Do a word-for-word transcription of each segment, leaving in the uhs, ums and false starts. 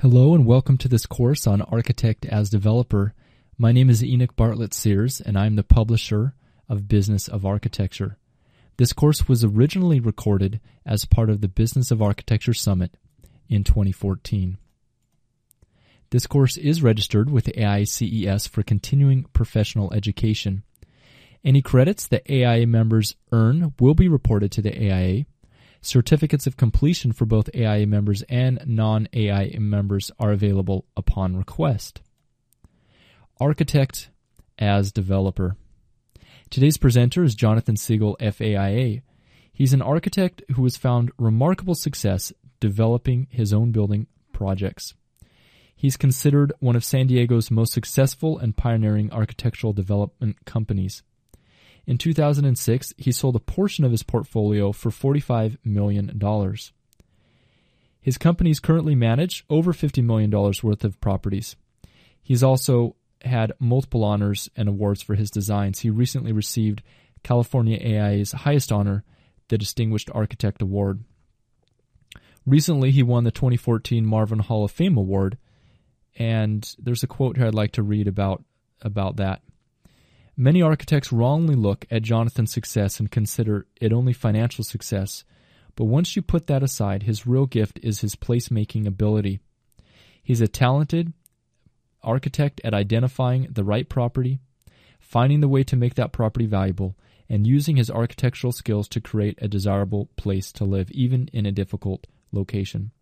Hello and welcome to this course on Architect as Developer. My name is Enoch Bartlett Sears and I'm the publisher of Business of Architecture. This course was originally recorded as part of the Business of Architecture Summit in twenty fourteen. This course is registered with A I C E S for continuing professional education. Any credits that A I A members earn will be reported to the A I A. Certificates of completion for both A I A members and non-A I A members are available upon request. Architect as Developer. Today's presenter is Jonathan Siegel, F A I A. He's an architect who has found remarkable success developing his own building projects. He's considered one of San Diego's most successful and pioneering architectural development companies. In two thousand six, he sold a portion of his portfolio for forty-five million dollars. His companies currently manage over fifty million dollars worth of properties. He's also had multiple honors and awards for his designs. He recently received California A I A's highest honor, the Distinguished Architect Award. Recently, he won the twenty fourteen Marvin Hall of Fame Award, and there's a quote here I'd like to read about, about that. Many architects wrongly look at Jonathan's success and consider it only financial success, but once you put that aside, his real gift is his placemaking ability. He's a talented architect at identifying the right property, finding the way to make that property valuable, and using his architectural skills to create a desirable place to live, even in a difficult location.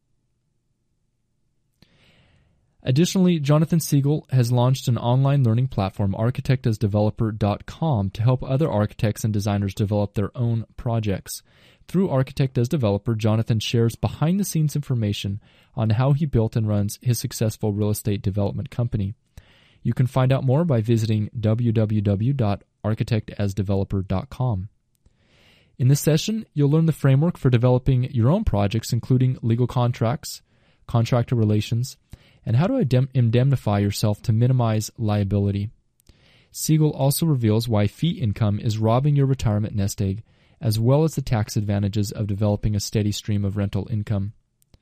Additionally, Jonathan Siegel has launched an online learning platform, architect as developer dot com, to help other architects and designers develop their own projects. Through Architect as Developer, Jonathan shares behind-the-scenes information on how he built and runs his successful real estate development company. You can find out more by visiting w w w dot architect as developer dot com. In this session, you'll learn the framework for developing your own projects, including legal contracts, contractor relations, and how to indemnify yourself to minimize liability. Siegel also reveals why fee income is robbing your retirement nest egg, as well as the tax advantages of developing a steady stream of rental income.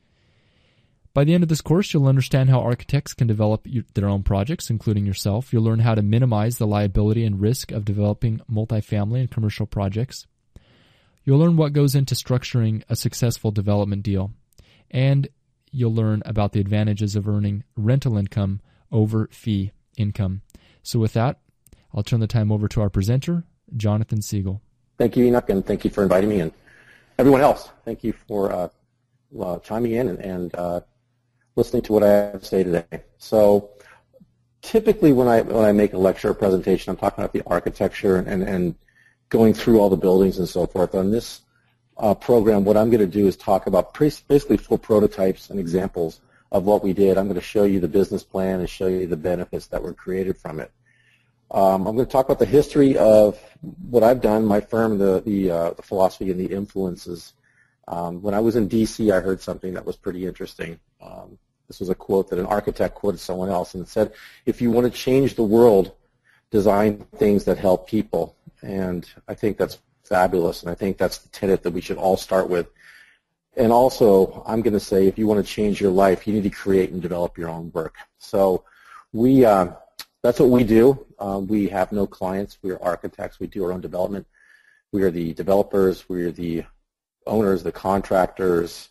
By the end of this course, you'll understand how architects can develop their own projects, including yourself. You'll learn how to minimize the liability and risk of developing multifamily and commercial projects. You'll learn what goes into structuring a successful development deal, and you'll learn about the advantages of earning rental income over fee income. So with that, I'll turn the time over to our presenter, Jonathan Siegel. Thank you, Enoch, and thank you for inviting me, and everyone else, thank you for uh, uh, chiming in and, and uh, listening to what I have to say today. So typically when I when I make a lecture or presentation, I'm talking about the architecture and, and going through all the buildings and so forth. On this Uh, program, what I'm going to do is talk about basically full prototypes and examples of what we did. I'm going to show you the business plan and show you the benefits that were created from it. Um, I'm going to talk about the history of what I've done, my firm, the the, uh, the philosophy and the influences. Um, when I was in D C, I heard something that was pretty interesting. Um, this was a quote that an architect quoted someone else, and it said, "If you want to change the world, design things that help people." And I think that's fabulous, and I think that's the tenet that we should all start with. And also, I'm going to say, if you want to change your life, you need to create and develop your own work. So we, uh, that's what we do. Um, we have no clients. We are architects. We do our own development. We are the developers. We are the owners, the contractors.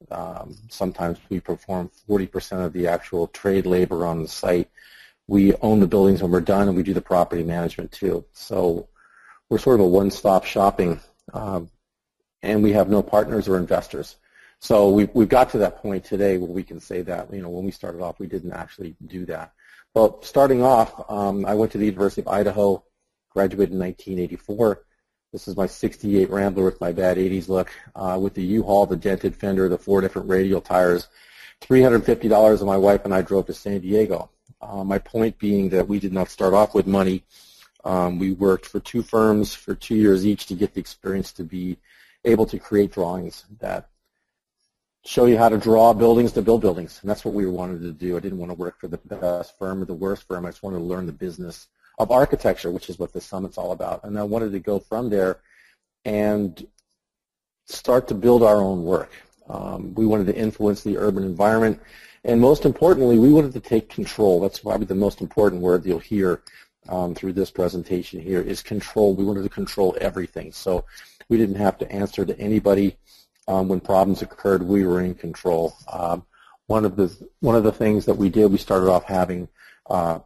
Um, sometimes we perform forty percent of the actual trade labor on the site. We own the buildings when we're done, and we do the property management too. So we're sort of a one-stop shopping, um, and we have no partners or investors. So we've, we've got to that point today where we can say that, you know, when we started off, we didn't actually do that. Well, starting off, um, I went to the University of Idaho, graduated in nineteen eighty-four. This is my sixty-eight Rambler with my bad eighties look, uh, with the U-Haul, the dented fender, the four different radial tires. three hundred fifty dollars, and my wife and I drove to San Diego. Uh, my point being that we did not start off with money. Um, we worked for two firms for two years each to get the experience to be able to create drawings that show you how to draw buildings to build buildings. And that's what we wanted to do. I didn't want to work for the best firm or the worst firm. I just wanted to learn the business of architecture, which is what the summit's all about. And I wanted to go from there and start to build our own work. Um, we wanted to influence the urban environment And most importantly, we wanted to take control. That's probably the most important word you'll hear um, through this presentation here is control. We wanted to control everything. So we didn't have to answer to anybody. Um, when problems occurred, we were in control. Um, one of the one of the things that we did, we started off having uh,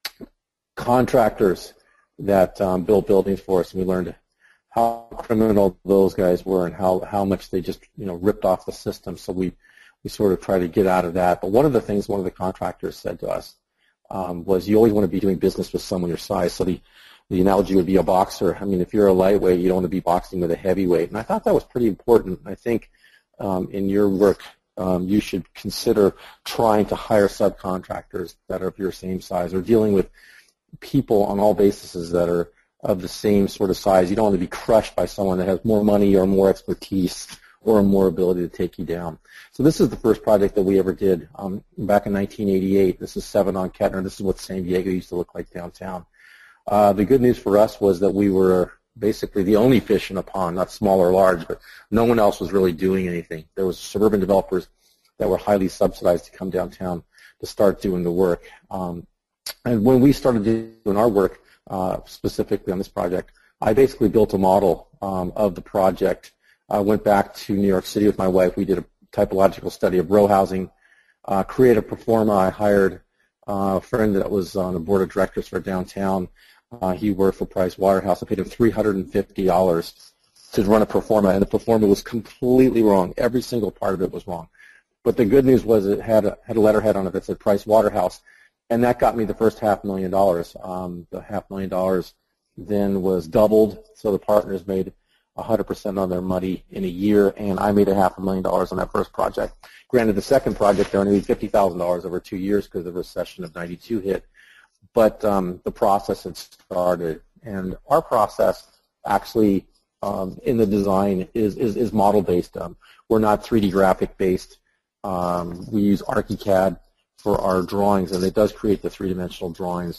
contractors that um, built buildings for us, and we learned how criminal those guys were and how, how much they just, you know, ripped off the system. So we, we sort of tried to get out of that. But one of the things one of the contractors said to us um, was you always want to be doing business with someone your size. So the, the analogy would be a boxer. I mean, if you're a lightweight, you don't want to be boxing with a heavyweight. And I thought that was pretty important. I think um, in your work, um, you should consider trying to hire subcontractors that are of your same size or dealing with people on all bases that are of the same sort of size. You don't want to be crushed by someone that has more money or more expertise or more ability to take you down. So this is the first project that we ever did um, back in nineteen eighty-eight. This is seven on Kettner. This is what San Diego used to look like downtown. Uh, the good news for us was that we were basically the only fish in a pond, not small or large, but no one else was really doing anything. There was suburban developers that were highly subsidized to come downtown to start doing the work. Um, and when we started doing our work, Uh, specifically on this project, I basically built a model um, of the project. I went back to New York City with my wife. We did a typological study of row housing, uh, created a performa. I hired uh, a friend that was on the board of directors for downtown. Uh, he worked for Price Waterhouse. I paid him three hundred fifty dollars to run a performa, and the performa was completely wrong. Every single part of it was wrong. But the good news was it had a, had a letterhead on it that said Price Waterhouse. And that got me the first half million dollars. Um, the half million dollars then was doubled, so the partners made one hundred percent on their money in a year, and I made a half a million dollars on that first project. Granted, the second project, they only made fifty thousand dollars over two years because the recession of ninety-two hit, but um, the process had started. And our process actually um, in the design is, is, is model-based. Um, we're not three D graphic-based. Um, we use ArchiCAD for our drawings, and it does create the three-dimensional drawings.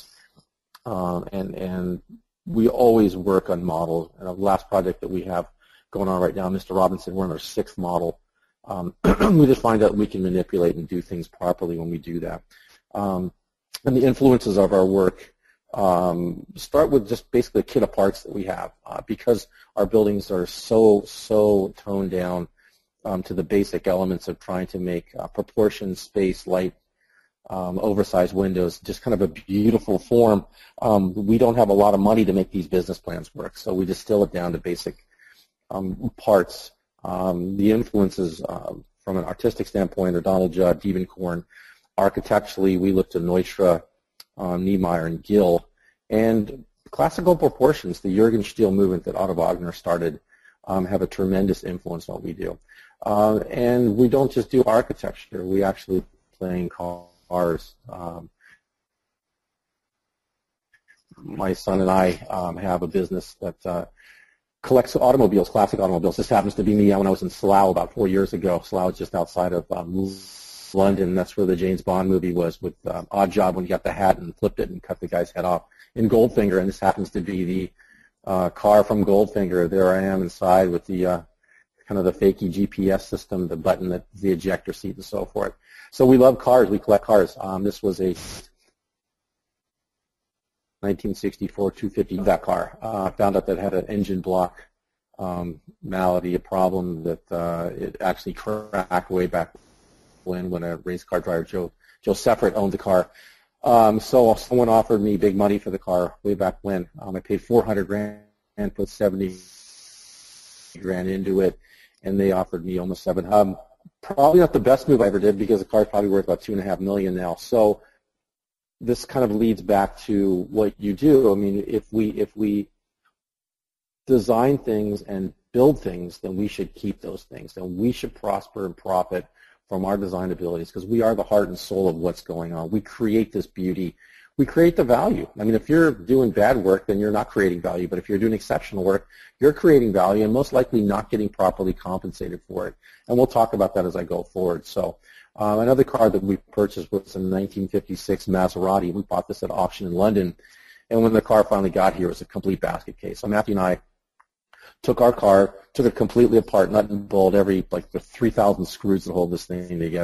Um, and, and we always work on models. And the last project that we have going on right now, Mister Robinson, we're on our sixth model. Um, we just find out we can manipulate and do things properly when we do that. Um, and the influences of our work um, start with just basically a kit of parts that we have. Uh, because our buildings are so, so toned down um, to the basic elements of trying to make uh, proportion, space, light, Um, oversized windows, just kind of a beautiful form. Um, we don't have a lot of money to make these business plans work, so we distill it down to basic um, parts. Um, the influences uh, from an artistic standpoint are Donald Judd, Diebenkorn. Architecturally, we look to Neutra, um, Niemeyer, and Gill. And classical proportions, the Jürgen Stiel movement that Otto Wagner started, um, have a tremendous influence on what we do. Uh, and we don't just do architecture. We actually play in cars. Ours. Um, my son and I um, have a business that uh, collects automobiles, classic automobiles. This happens to be me when I was in Slough about four years ago. Slough is just outside of um, London. That's where the James Bond movie was with um, Odd Job when he got the hat and flipped it and cut the guy's head off in Goldfinger. And this happens to be the uh, car from Goldfinger. There I am inside with the uh, kind of the fakey G P S system, the button, that the ejector seat, and so forth. So we love cars. We collect cars. Um, this was a nineteen sixty-four two fifty, that car. I uh, found out that it had an engine block um, malady, a problem that uh, it actually cracked way back when when a race car driver, Joe, Joe Seffert, owned the car. Um, so someone offered me big money for the car way back when. Um, I paid four hundred grand and put seventy grand into it, and they offered me almost seven. Um, Probably not the best move I ever did because the car is probably worth about two and a half million now. So this kind of leads back to what you do. I mean, if we if we design things and build things, then we should keep those things, and we should prosper and profit from our design abilities because we are the heart and soul of what's going on. We create this beauty. We create the value. I mean, if you're doing bad work, then you're not creating value. But if you're doing exceptional work, you're creating value and most likely not getting properly compensated for it. And we'll talk about that as I go forward. So um, another car that we purchased was a nineteen fifty-six Maserati. We bought this at auction in London. And when the car finally got here, it was a complete basket case. So Matthew and I took our car, took it completely apart, nut and bolt, every, like the three thousand screws that hold this thing together.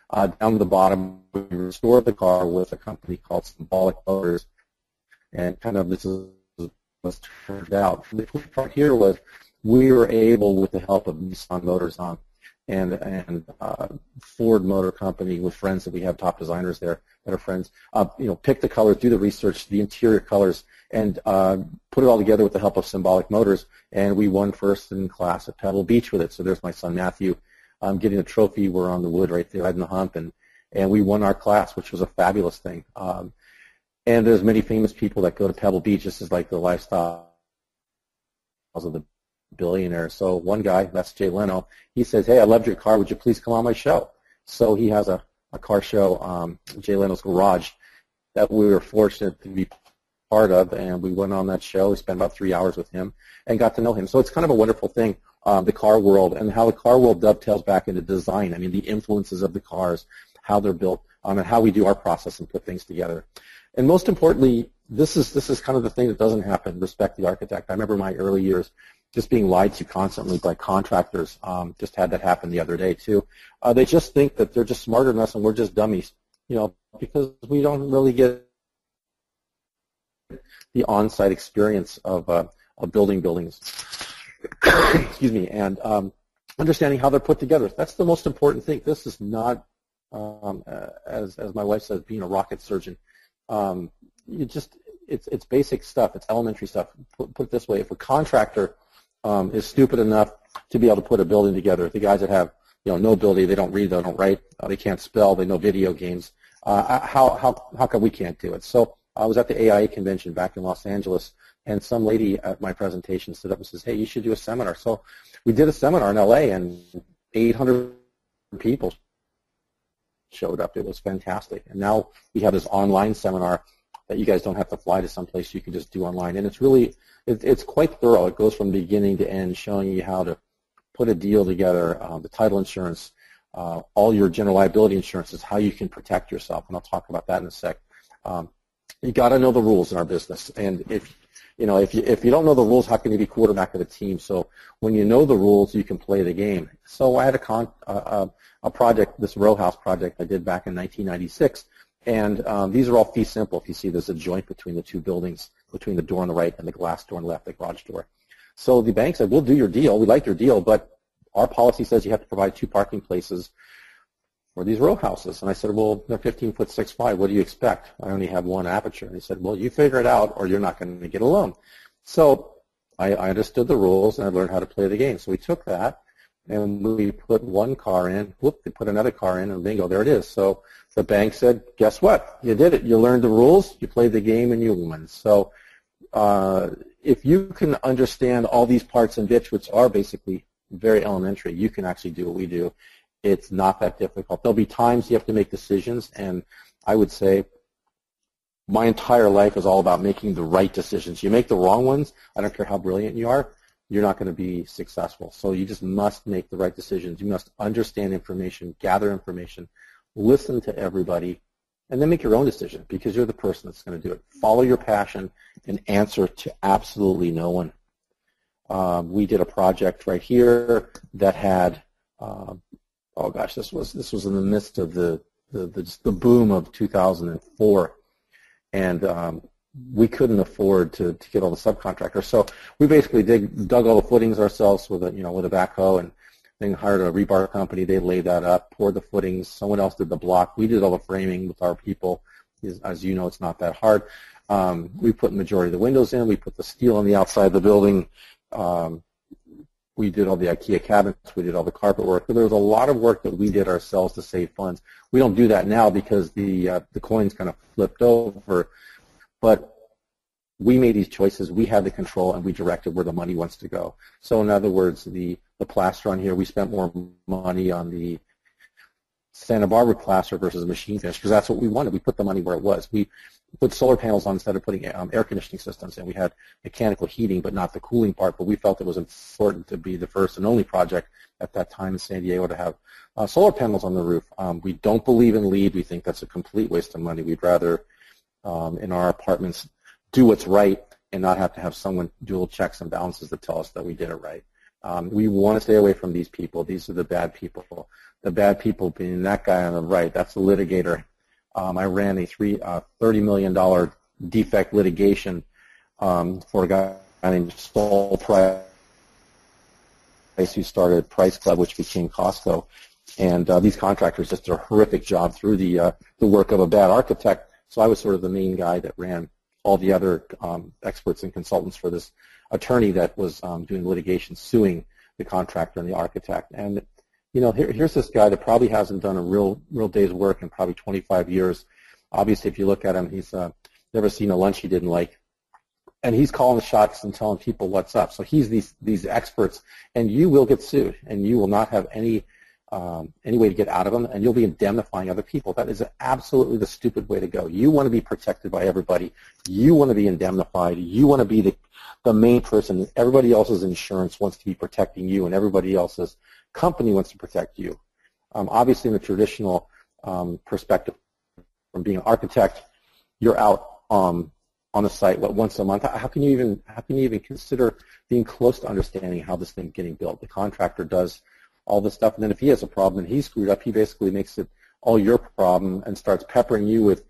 Uh, down to the bottom, we restored the car with a company called Symbolic Motors, and kind of this is what's turned out. The cool part here was we were able, with the help of Nissan Motors on and and uh, Ford Motor Company, with friends that we have, top designers there that are friends, uh, you know, pick the colors, do the research, the interior colors, and uh, put it all together with the help of Symbolic Motors, and we won first in class at Pebble Beach with it. So there's my son Matthew um, getting a trophy. We're on the wood right there, riding the hump, and and we won our class, which was a fabulous thing. Um, and there's many famous people that go to Pebble Beach. This is like the lifestyle of the billionaire. So one guy, that's Jay Leno, he says, hey, I loved your car. Would you please come on my show? So he has a, a car show, um, Jay Leno's Garage, that we were fortunate to be part of, and we went on that show. We spent about three hours with him and got to know him. So it's kind of a wonderful thing, um, the car world, and how the car world dovetails back into design. I mean, the influences of the cars, how they're built, um, and how we do our process and put things together. And most importantly, this is this is kind of the thing that doesn't happen, respect the architect. I remember my early years just being lied to constantly by contractors. Um, just had that happen the other day too. Uh, they just think that they're just smarter than us and we're just dummies, you know, because we don't really get the on-site experience of, uh, of building buildings. Excuse me, and um, understanding how they're put together. That's the most important thing. This is not, um, uh, as as my wife says, being a rocket surgeon. Um, you just it's it's basic stuff. It's elementary stuff. Put, put it this way: if a contractor um, is stupid enough to be able to put a building together, the guys that have you know no ability, they don't read, they don't write, uh, they can't spell, they know video games. Uh, how how how come we can't do it? So I was at the A I A convention back in Los Angeles, and some lady at my presentation stood up and says, "Hey, you should do a seminar." So we did a seminar in L A, and eight hundred people showed up. It was fantastic. And now we have this online seminar that you guys don't have to fly to someplace. You can just do online. And it's really, it, it's quite thorough. It goes from beginning to end, showing you how to put a deal together, um, the title insurance, uh, all your general liability insurances, how you can protect yourself. And I'll talk about that in a sec. Um, you got to know the rules in our business. And if you know, if you if you don't know the rules, how can you be quarterback of a team? So when you know the rules, you can play the game. So I had a con uh, a project, this row house project I did back in nineteen ninety-six, and um, these are all fee simple. If you see, there's a joint between the two buildings, between the door on the right and the glass door on the left, the garage door. So the bank said, "We'll do your deal. We like your deal, but our policy says you have to provide two parking places for these row houses." And I said, "Well, they're fifteen foot six five. What do you expect? I only have one aperture." And he said, "Well, you figure it out, or you're not going to get a loan." So I, I understood the rules, and I learned how to play the game. So we took that, and we put one car in. Whoop! They put another car in, and bingo, there it is. So the bank said, "Guess what? You did it. You learned the rules. You played the game, and you won." So uh, if you can understand all these parts and bits, which are basically very elementary, you can actually do what we do. It's not that difficult. There'll be times you have to make decisions, and I would say my entire life is all about making the right decisions. You make the wrong ones, I don't care how brilliant you are, you're not going to be successful. So you just must make the right decisions. You must understand information, gather information, listen to everybody, and then make your own decision because you're the person that's going to do it. Follow your passion and answer to absolutely no one. Um, we did a project right here that had uh, oh gosh, this was this was in the midst of the the, the, the boom of two thousand four, and um, we couldn't afford to, to get all the subcontractors. So we basically dig, dug all the footings ourselves with a you know with a backhoe, and then hired a rebar company. They laid that up, poured the footings. Someone else did the block. We did all the framing with our people. As you know, it's not that hard. Um, we put the majority of the windows in. We put the steel on the outside of the building. Um, We did all the IKEA cabinets. We did all the carpet work. But there was a lot of work that we did ourselves to save funds. We don't do that now because the uh, the coin's kind of flipped over. But we made these choices. We had the control, and we directed where the money wants to go. So in other words, the, the plaster on here, we spent more money on the Santa Barbara plaster versus machine finish because that's what we wanted. We put the money where it was. We put solar panels on instead of putting um, air conditioning systems, and we had mechanical heating but not the cooling part, but we felt it was important to be the first and only project at that time in San Diego to have uh, solar panels on the roof. Um, we don't believe in LEED. We think that's a complete waste of money. We'd rather, um, in our apartments, do what's right and not have to have someone do little checks and balances that tell us that we did it right. Um, we want to stay away from these people. These are the bad people. The bad people being that guy on the right. That's the litigator. Um, I ran a three, uh, thirty million dollars defect litigation um, for a guy named Sol Price, who started Price Club, which became Costco. And uh, these contractors just did a horrific job through the uh, the work of a bad architect. So I was sort of the main guy that ran all the other um, experts and consultants for this attorney that was um, doing litigation, suing the contractor and the architect. And you know, here, here's this guy that probably hasn't done a real real day's work in probably twenty-five years. Obviously, if you look at him, he's uh, never seen a lunch he didn't like. And he's calling the shots and telling people what's up. So he's these these experts, and you will get sued, and you will not have any um, any way to get out of them, and you'll be indemnifying other people. That is absolutely the stupid way to go. You want to be protected by everybody. You want to be indemnified. You want to be the the main person. Everybody else's insurance wants to be protecting you, and everybody else's company wants to protect you. Um, obviously, in the traditional um, perspective, from being an architect, you're out um, on the site what once a month. How can you even how can you even consider being close to understanding how this thing's getting built? The contractor does all this stuff, and then if he has a problem and he's screwed up, he basically makes it all your problem and starts peppering you with,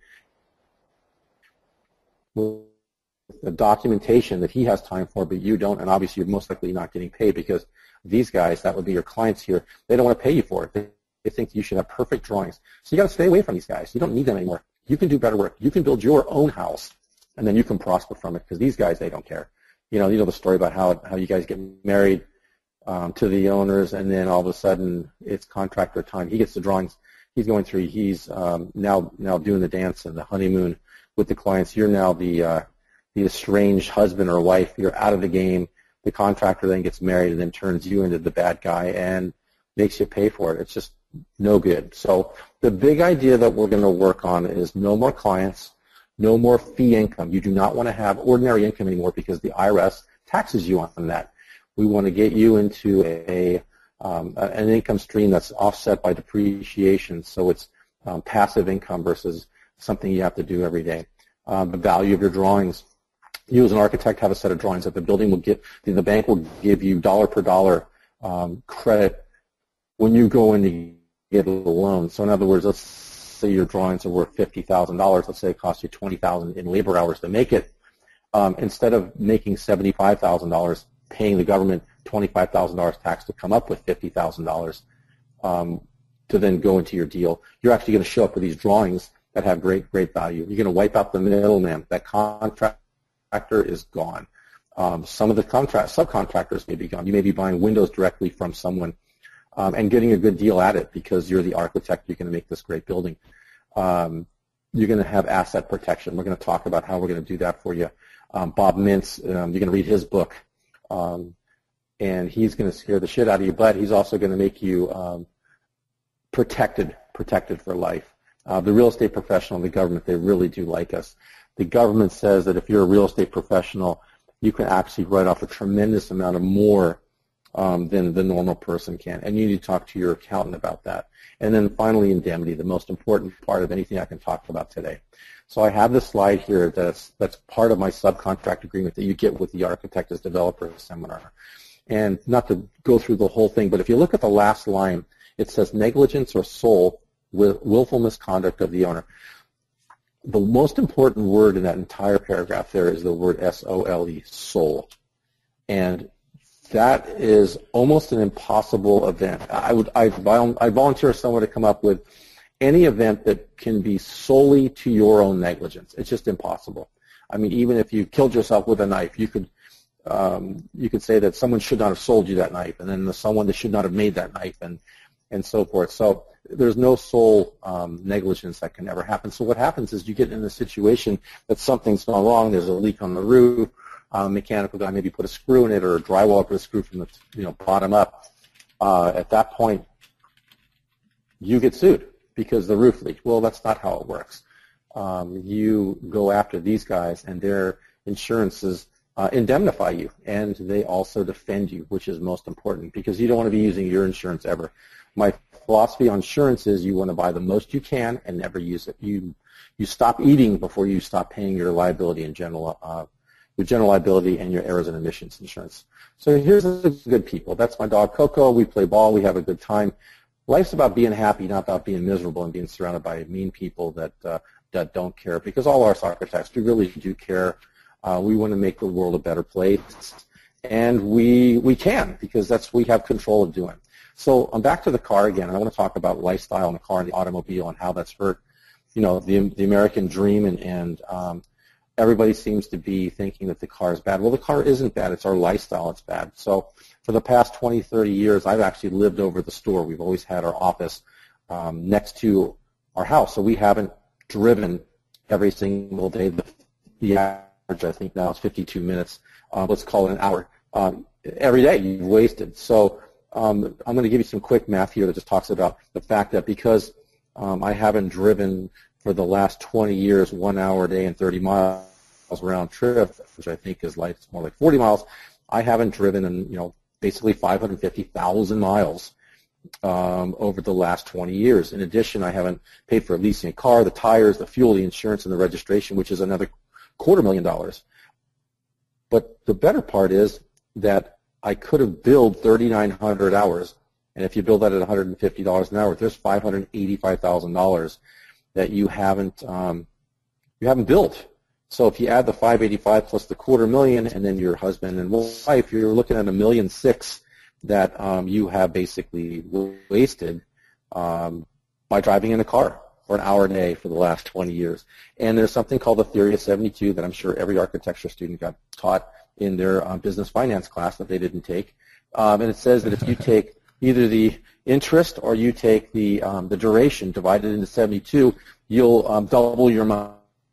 with the documentation that he has time for, but you don't, and obviously you're most likely not getting paid because these guys, that would be your clients here, they don't want to pay you for it. They, they think you should have perfect drawings. So you got to stay away from these guys. You don't need them anymore. You can do better work. You can build your own house, and then you can prosper from it because these guys, they don't care. You know, you know the story about how how you guys get married um, to the owners, and then all of a sudden it's contractor time. He gets the drawings. He's going through. He's um, now now doing the dance and the honeymoon with the clients. You're now the uh, the estranged husband or wife. You're out of the game. The contractor then gets married and then turns you into the bad guy and makes you pay for it. It's just no good. So the big idea that we're going to work on is no more clients, no more fee income. You do not want to have ordinary income anymore because the I R S taxes you on that. We want to get you into a, um, an income stream that's offset by depreciation, so it's um, passive income versus something you have to do every day. Um, the value of your drawings. You as an architect have a set of drawings that the building will get, the bank will give you dollar per dollar um, credit when you go in to get a loan. So in other words, let's say your drawings are worth fifty thousand dollars. Let's say it costs you twenty thousand dollars in labor hours to make it. Um, instead of making seventy-five thousand dollars, paying the government twenty-five thousand dollars tax to come up with fifty thousand dollars um, to then go into your deal, you're actually going to show up with these drawings that have great, great value. You're going to wipe out the middleman. That contract is gone. Um, some of the contract subcontractors may be gone. You may be buying windows directly from someone um, and getting a good deal at it because you're the architect. You're going to make this great building. Um, you're going to have asset protection. We're going to talk about how we're going to do that for you. Um, Bob Mintz, um, you're going to read his book, um, and he's going to scare the shit out of you, but he's also going to make you um, protected, protected for life. Uh, the real estate professional and the government, they really do like us. The government says that if you're a real estate professional, you can actually write off a tremendous amount of more um, than the normal person can, and you need to talk to your accountant about that. And then finally, indemnity, the most important part of anything I can talk about today. So I have this slide here that's, that's part of my subcontract agreement that you get with the Architect as Developer seminar. And not to go through the whole thing, but if you look at the last line, it says negligence or sole willful misconduct of the owner. The most important word in that entire paragraph there is the word S O L E, sole. And that is almost an impossible event. I would I, I volunteer someone to come up with any event that can be solely to your own negligence. It's just impossible. I mean, even if you killed yourself with a knife, you could um, you could say that someone should not have sold you that knife, and then the someone that should not have made that knife, and and so forth. So there's no sole um, negligence that can ever happen. So what happens is you get in a situation that something's gone wrong. There's a leak on the roof. A mechanical guy maybe put a screw in it, or a drywall put a screw from the you know bottom up. Uh, at that point, you get sued because the roof leaked. Well, that's not how it works. Um, you go after these guys, and their insurances uh, indemnify you, and they also defend you, which is most important because you don't want to be using your insurance ever. My philosophy on insurance is you want to buy the most you can and never use it. You you stop eating before you stop paying your liability and general uh, your general liability, and your errors and omissions insurance. So here's the good people. That's my dog Coco. We play ball. We have a good time. Life's about being happy, not about being miserable and being surrounded by mean people that uh, that don't care. Because all our architects, we really do care. Uh, we want to make the world a better place, and we we can because that's we have control of doing. So I'm back to the car again, and I want to talk about lifestyle in the car and the automobile and how that's hurt, you know, the the American dream, and and um, everybody seems to be thinking that the car is bad. Well, the car isn't bad. It's our lifestyle that's bad. So for the past twenty, thirty years, I've actually lived over the store. We've always had our office um, next to our house, so we haven't driven every single day. The, the average, I think now, is fifty-two minutes. Uh, let's call it an hour. Um, every day you've wasted. So um, I'm going to give you some quick math here that just talks about the fact that because um, I haven't driven for the last twenty years, one hour a day and thirty miles round trip, which I think is like it's more like forty miles. I haven't driven in, you know, basically five hundred fifty thousand miles um, over the last twenty years. In addition, I haven't paid for leasing a car, the tires, the fuel, the insurance, and the registration, which is another quarter million dollars. But the better part is that I could have billed thirty-nine hundred hours, and if you bill that at one hundred fifty dollars an hour, there's five hundred eighty-five thousand dollars that you haven't um, you haven't billed. So if you add the five eighty-five plus the quarter million, and then your husband and wife, you're looking at a million six that um, you have basically wasted um, by driving in a car for an hour a day for the last twenty years. And there's something called the Theory of seventy-two that I'm sure every architecture student got taught in their uh, business finance class that they didn't take. Um, and it says that if you take either the interest or you take the um, the duration divided into seventy-two, you'll um, double your money.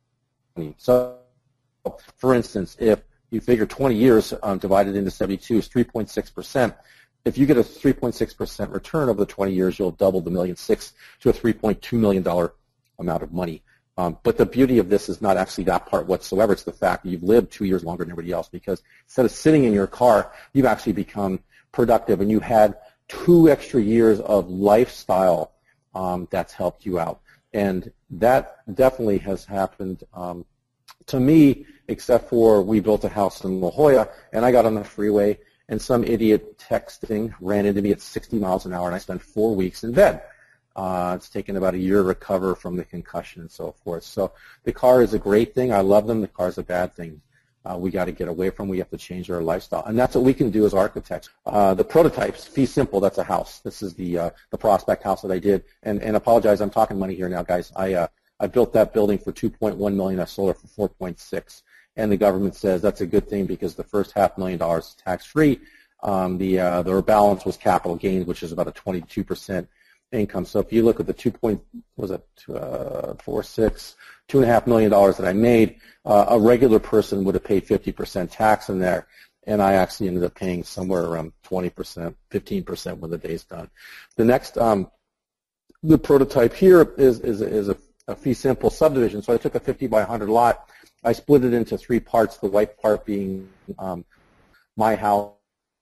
So, for instance, if you figure twenty years um, divided into seventy-two is three point six percent, if you get a three point six percent return over the twenty years, you'll double the million six to a three point two million dollars amount of money. Um, but the beauty of this is not actually that part whatsoever. It's the fact that you've lived two years longer than everybody else, because instead of sitting in your car, you've actually become productive, and you had two extra years of lifestyle um, that's helped you out. And that definitely has happened um, to me, except for we built a house in La Jolla, and I got on the freeway, and some idiot texting ran into me at sixty miles an hour, and I spent four weeks in bed. Uh, it's taken about a year to recover from the concussion and so forth. So the car is a great thing. I love them. The car is a bad thing. Uh, we got to get away from. We have to change our lifestyle, and that's what we can do as architects. Uh, the prototypes, fee simple. That's a house. This is the uh, the prospect house that I did. And and apologize, I'm talking money here now, guys. I uh, I built that building for two point one million dollars. I sold it for four point six, and the government says that's a good thing because the first half million dollars is tax free. Um, the uh, the balance was capital gains, which is about a twenty-two percent income. So if you look at the two point was it uh, four six two and a half million dollars that I made, uh, a regular person would have paid fifty percent tax in there, and I actually ended up paying somewhere around twenty percent, fifteen percent when the day's done. The next, um, the prototype here is is is a, a fee simple subdivision. So I took a fifty by one hundred lot, I split it into three parts. The white part being um, my house.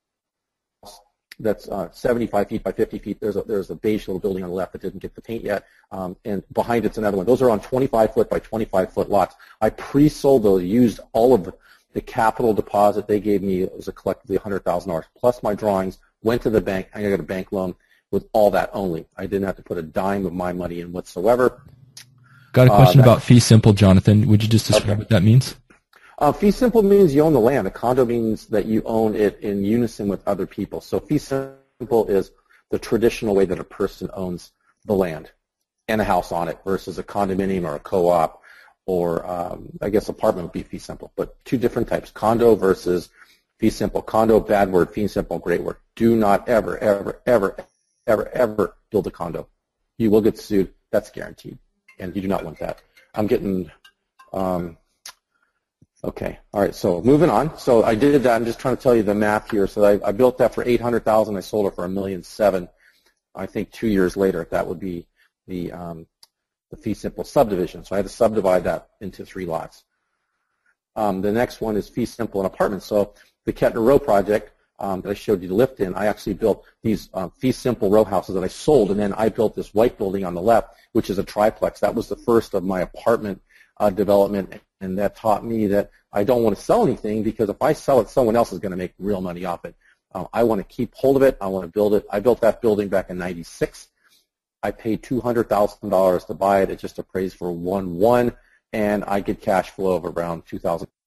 That's uh, seventy-five feet by fifty feet. There's a, there's a beige little building on the left that didn't get the paint yet, um, and behind it's another one. Those are on twenty-five foot by twenty-five foot lots. I pre-sold those, used all of the, the capital deposit they gave me. It was a collectively one hundred thousand dollars, plus my drawings, went to the bank. I got a bank loan with all that only. I didn't have to put a dime of my money in whatsoever. Got a question uh, about fee simple, Jonathan. Would you just describe okay. what that means? Uh, fee simple means you own the land. A condo means that you own it in unison with other people. So fee simple is the traditional way that a person owns the land and a house on it versus a condominium or a co-op or um, I guess apartment would be fee simple. But two different types, condo versus fee simple. Condo, bad word. Fee simple, great word. Do not ever, ever, ever, ever, ever build a condo. You will get sued. That's guaranteed. And you do not want that. I'm getting... Um, Okay. All right. So moving on. So I did that. I'm just trying to tell you the math here. So I, I built that for eight hundred thousand. I sold it for a million seven. I think two years later, that would be the um, the fee simple subdivision. So I had to subdivide that into three lots. Um, the next one is fee simple and apartments. So the Kettner Row project um, that I showed you the lift in, I actually built these um, fee simple row houses that I sold, and then I built this white building on the left, which is a triplex. That was the first of my apartment uh, development and that taught me that I don't want to sell anything, because if I sell it, someone else is going to make real money off it. Uh, I want to keep hold of it. I want to build it. I built that building back in ninety-six. I paid two hundred thousand dollars to buy it. It just appraised for one one, and I get cash flow of around two thousand dollars.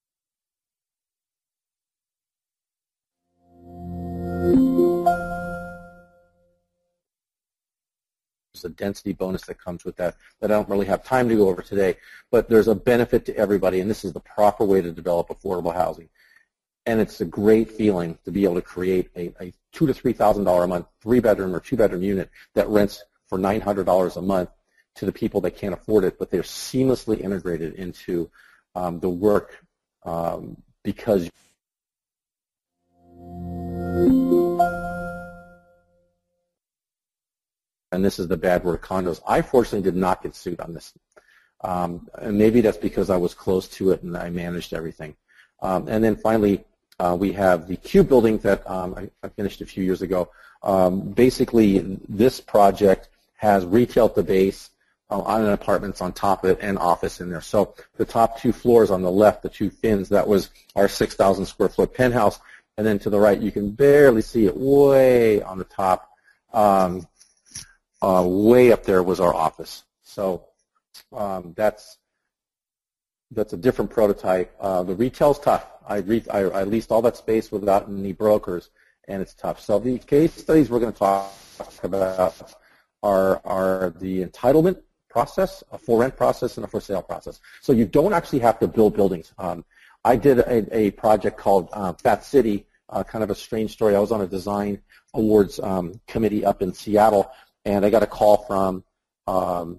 A density bonus that comes with that that I don't really have time to go over today, but there's a benefit to everybody, and this is the proper way to develop affordable housing. And it's a great feeling to be able to create a, a two to three thousand dollar a month three bedroom or two bedroom unit that rents for nine hundred dollars a month to the people that can't afford it, but they're seamlessly integrated into um, the work um, because. And this is the bad word, condos. I fortunately did not get sued on this. Um, and maybe that's because I was close to it and I managed everything. Um, and then finally, uh, we have the Cube building that um, I, I finished a few years ago. Um, basically, this project has retail at the base, uh, on apartments on top of it, and office in there. So the top two floors on the left, the two fins, that was our six thousand square foot penthouse. And then to the right, you can barely see it way on the top. Um, Uh, way up there was our office. So um, that's that's a different prototype. Uh, the retail's tough. I, re I, I leased all that space without any brokers, and it's tough. So the case studies we're going to talk about are, are the entitlement process, a for rent process, and a for sale process. So you don't actually have to build buildings. Um, I did a, a project called uh, Fat City, uh, kind of a strange story. I was on a design awards um, committee up in Seattle, and I got a call from um,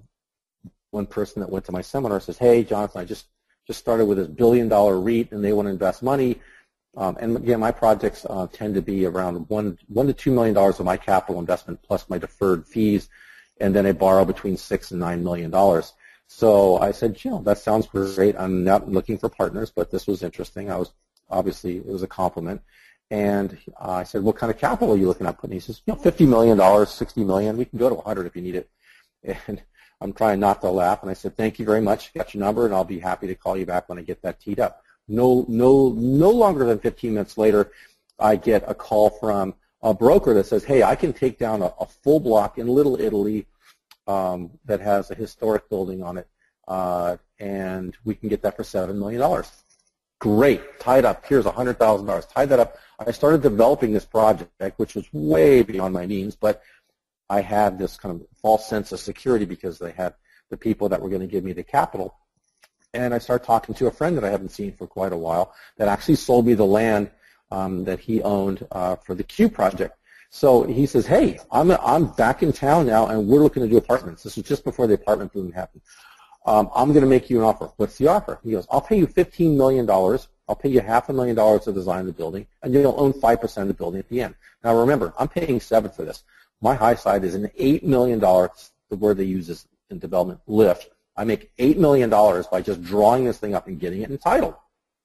one person that went to my seminar. Says, "Hey, Jonathan, I just just started with this billion dollar REIT, and they want to invest money." Um, and again, my projects uh, tend to be around one one to two million dollars of my capital investment plus my deferred fees, and then I borrow between six and nine million dollars. So I said, "Jill, that sounds great. I'm not looking for partners, but this was interesting." I was obviously it was a compliment. And uh, I said, "What kind of capital are you looking at putting?" He says, "You know, fifty million dollars, sixty million dollars. We can go to one hundred if you need it." And I'm trying not to laugh. And I said, "Thank you very much. Got your number, and I'll be happy to call you back when I get that teed up." No, no, no longer than fifteen minutes later, I get a call from a broker that says, "Hey, I can take down a, a full block in Little Italy um, that has a historic building on it, uh, and we can get that for seven million dollars. Great, tied up. Here's one hundred thousand dollars. Tied that up. I started developing this project, which was way beyond my means, but I had this kind of false sense of security because they had the people that were going to give me the capital. And I started talking to a friend that I haven't seen for quite a while that actually sold me the land um, that he owned uh, for the Q project. So he says, "Hey, I'm, I'm back in town now, and we're looking to do apartments." This was just before the apartment boom happened. Um, "I'm going to make you an offer." "What's the offer?" He goes, "I'll pay you fifteen million dollars. I'll pay you half a million dollars to design the building, and you'll own five percent of the building at the end." Now remember, I'm paying seven for this. My high side is an eight million dollars, the word they use is in development, lift. I make eight million dollars by just drawing this thing up and getting it entitled.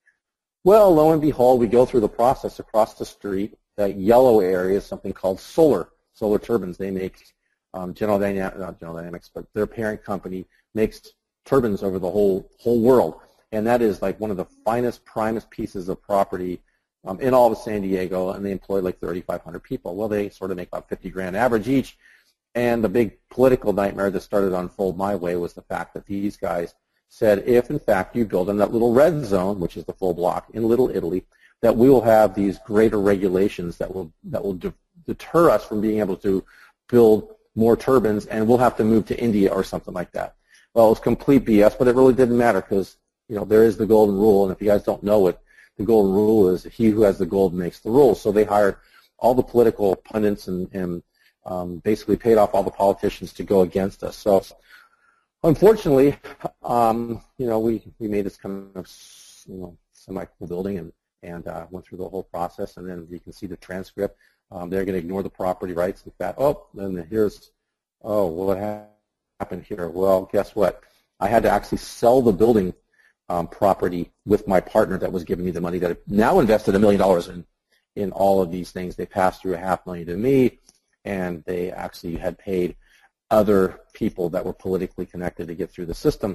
Well, lo and behold, we go through the process across the street. That yellow area is something called Solar, Solar Turbines. They make um, General Dynamics, not General Dynamics, but their parent company makes turbines over the whole whole world. And that is like one of the finest, primest pieces of property um, in all of San Diego, and they employ like thirty-five hundred people. Well, they sort of make about fifty grand average each. And the big political nightmare that started to unfold my way was the fact that these guys said, if in fact you build in that little red zone, which is the full block in Little Italy, that we will have these greater regulations that will that will de deter us from being able to build more turbines, and we'll have to move to India or something like that. Well, it was complete B S, but it really didn't matter because, you know, there is the golden rule, and if you guys don't know it, the golden rule is he who has the gold makes the rules. So they hired all the political pundits and, and um, basically paid off all the politicians to go against us. So unfortunately, um, you know, we, we made this kind of, you know, semi-cool building and, and uh, went through the whole process, and then you can see the transcript. Um, they're going to ignore the property rights. In fact, oh, then here's, oh, what happened here? Well, guess what? I had to actually sell the building Um, property with my partner that was giving me the money that now invested a million dollars in in all of these things. They passed through a half million to me, and they actually had paid other people that were politically connected to get through the system.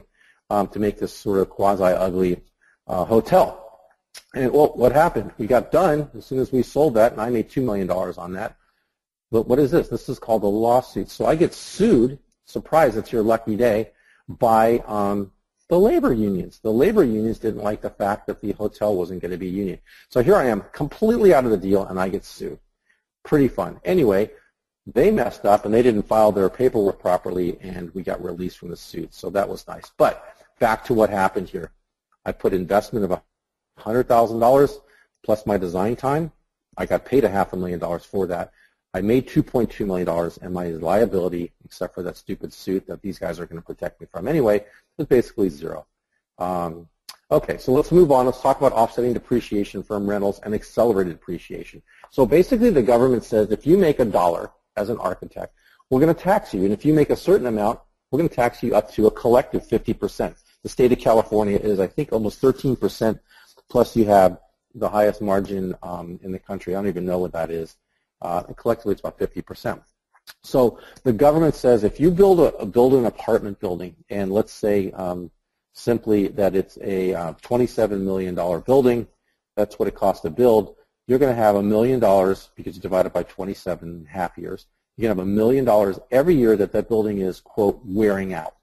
um, to make this sort of quasi-ugly uh, hotel. And well, what happened? We got done as soon as we sold that, and I made two million dollars on that. But what is this? This is called a lawsuit. So I get sued, surprise, it's your lucky day, by um, the labor unions. The labor unions didn't like the fact that the hotel wasn't going to be union. So here I am, completely out of the deal, and I get sued. Pretty fun. Anyway, they messed up, and they didn't file their paperwork properly, and we got released from the suit. So that was nice. But back to what happened here. I put investment of one hundred thousand dollars plus my design time. I got paid a half a million dollars for that. I made two point two million dollars, and my liability, except for that stupid suit that these guys are going to protect me from anyway, is basically zero. Um, okay, so let's move on. Let's talk about offsetting depreciation from rentals and accelerated depreciation. So basically the government says if you make a dollar as an architect, we're going to tax you, and if you make a certain amount, we're going to tax you up to a collective fifty percent. The state of California is, I think, almost thirteen percent, plus you have the highest margin um, in the country. I don't even know what that is. Uh, and collectively, it's about fifty percent. So the government says if you build a, build an apartment building, and let's say um, simply that it's a uh, twenty-seven million dollars building, that's what it costs to build, you're going to have a million dollars because you divide it by twenty-seven and a half years. You're going to have a million dollars every year that that building is, quote, wearing out.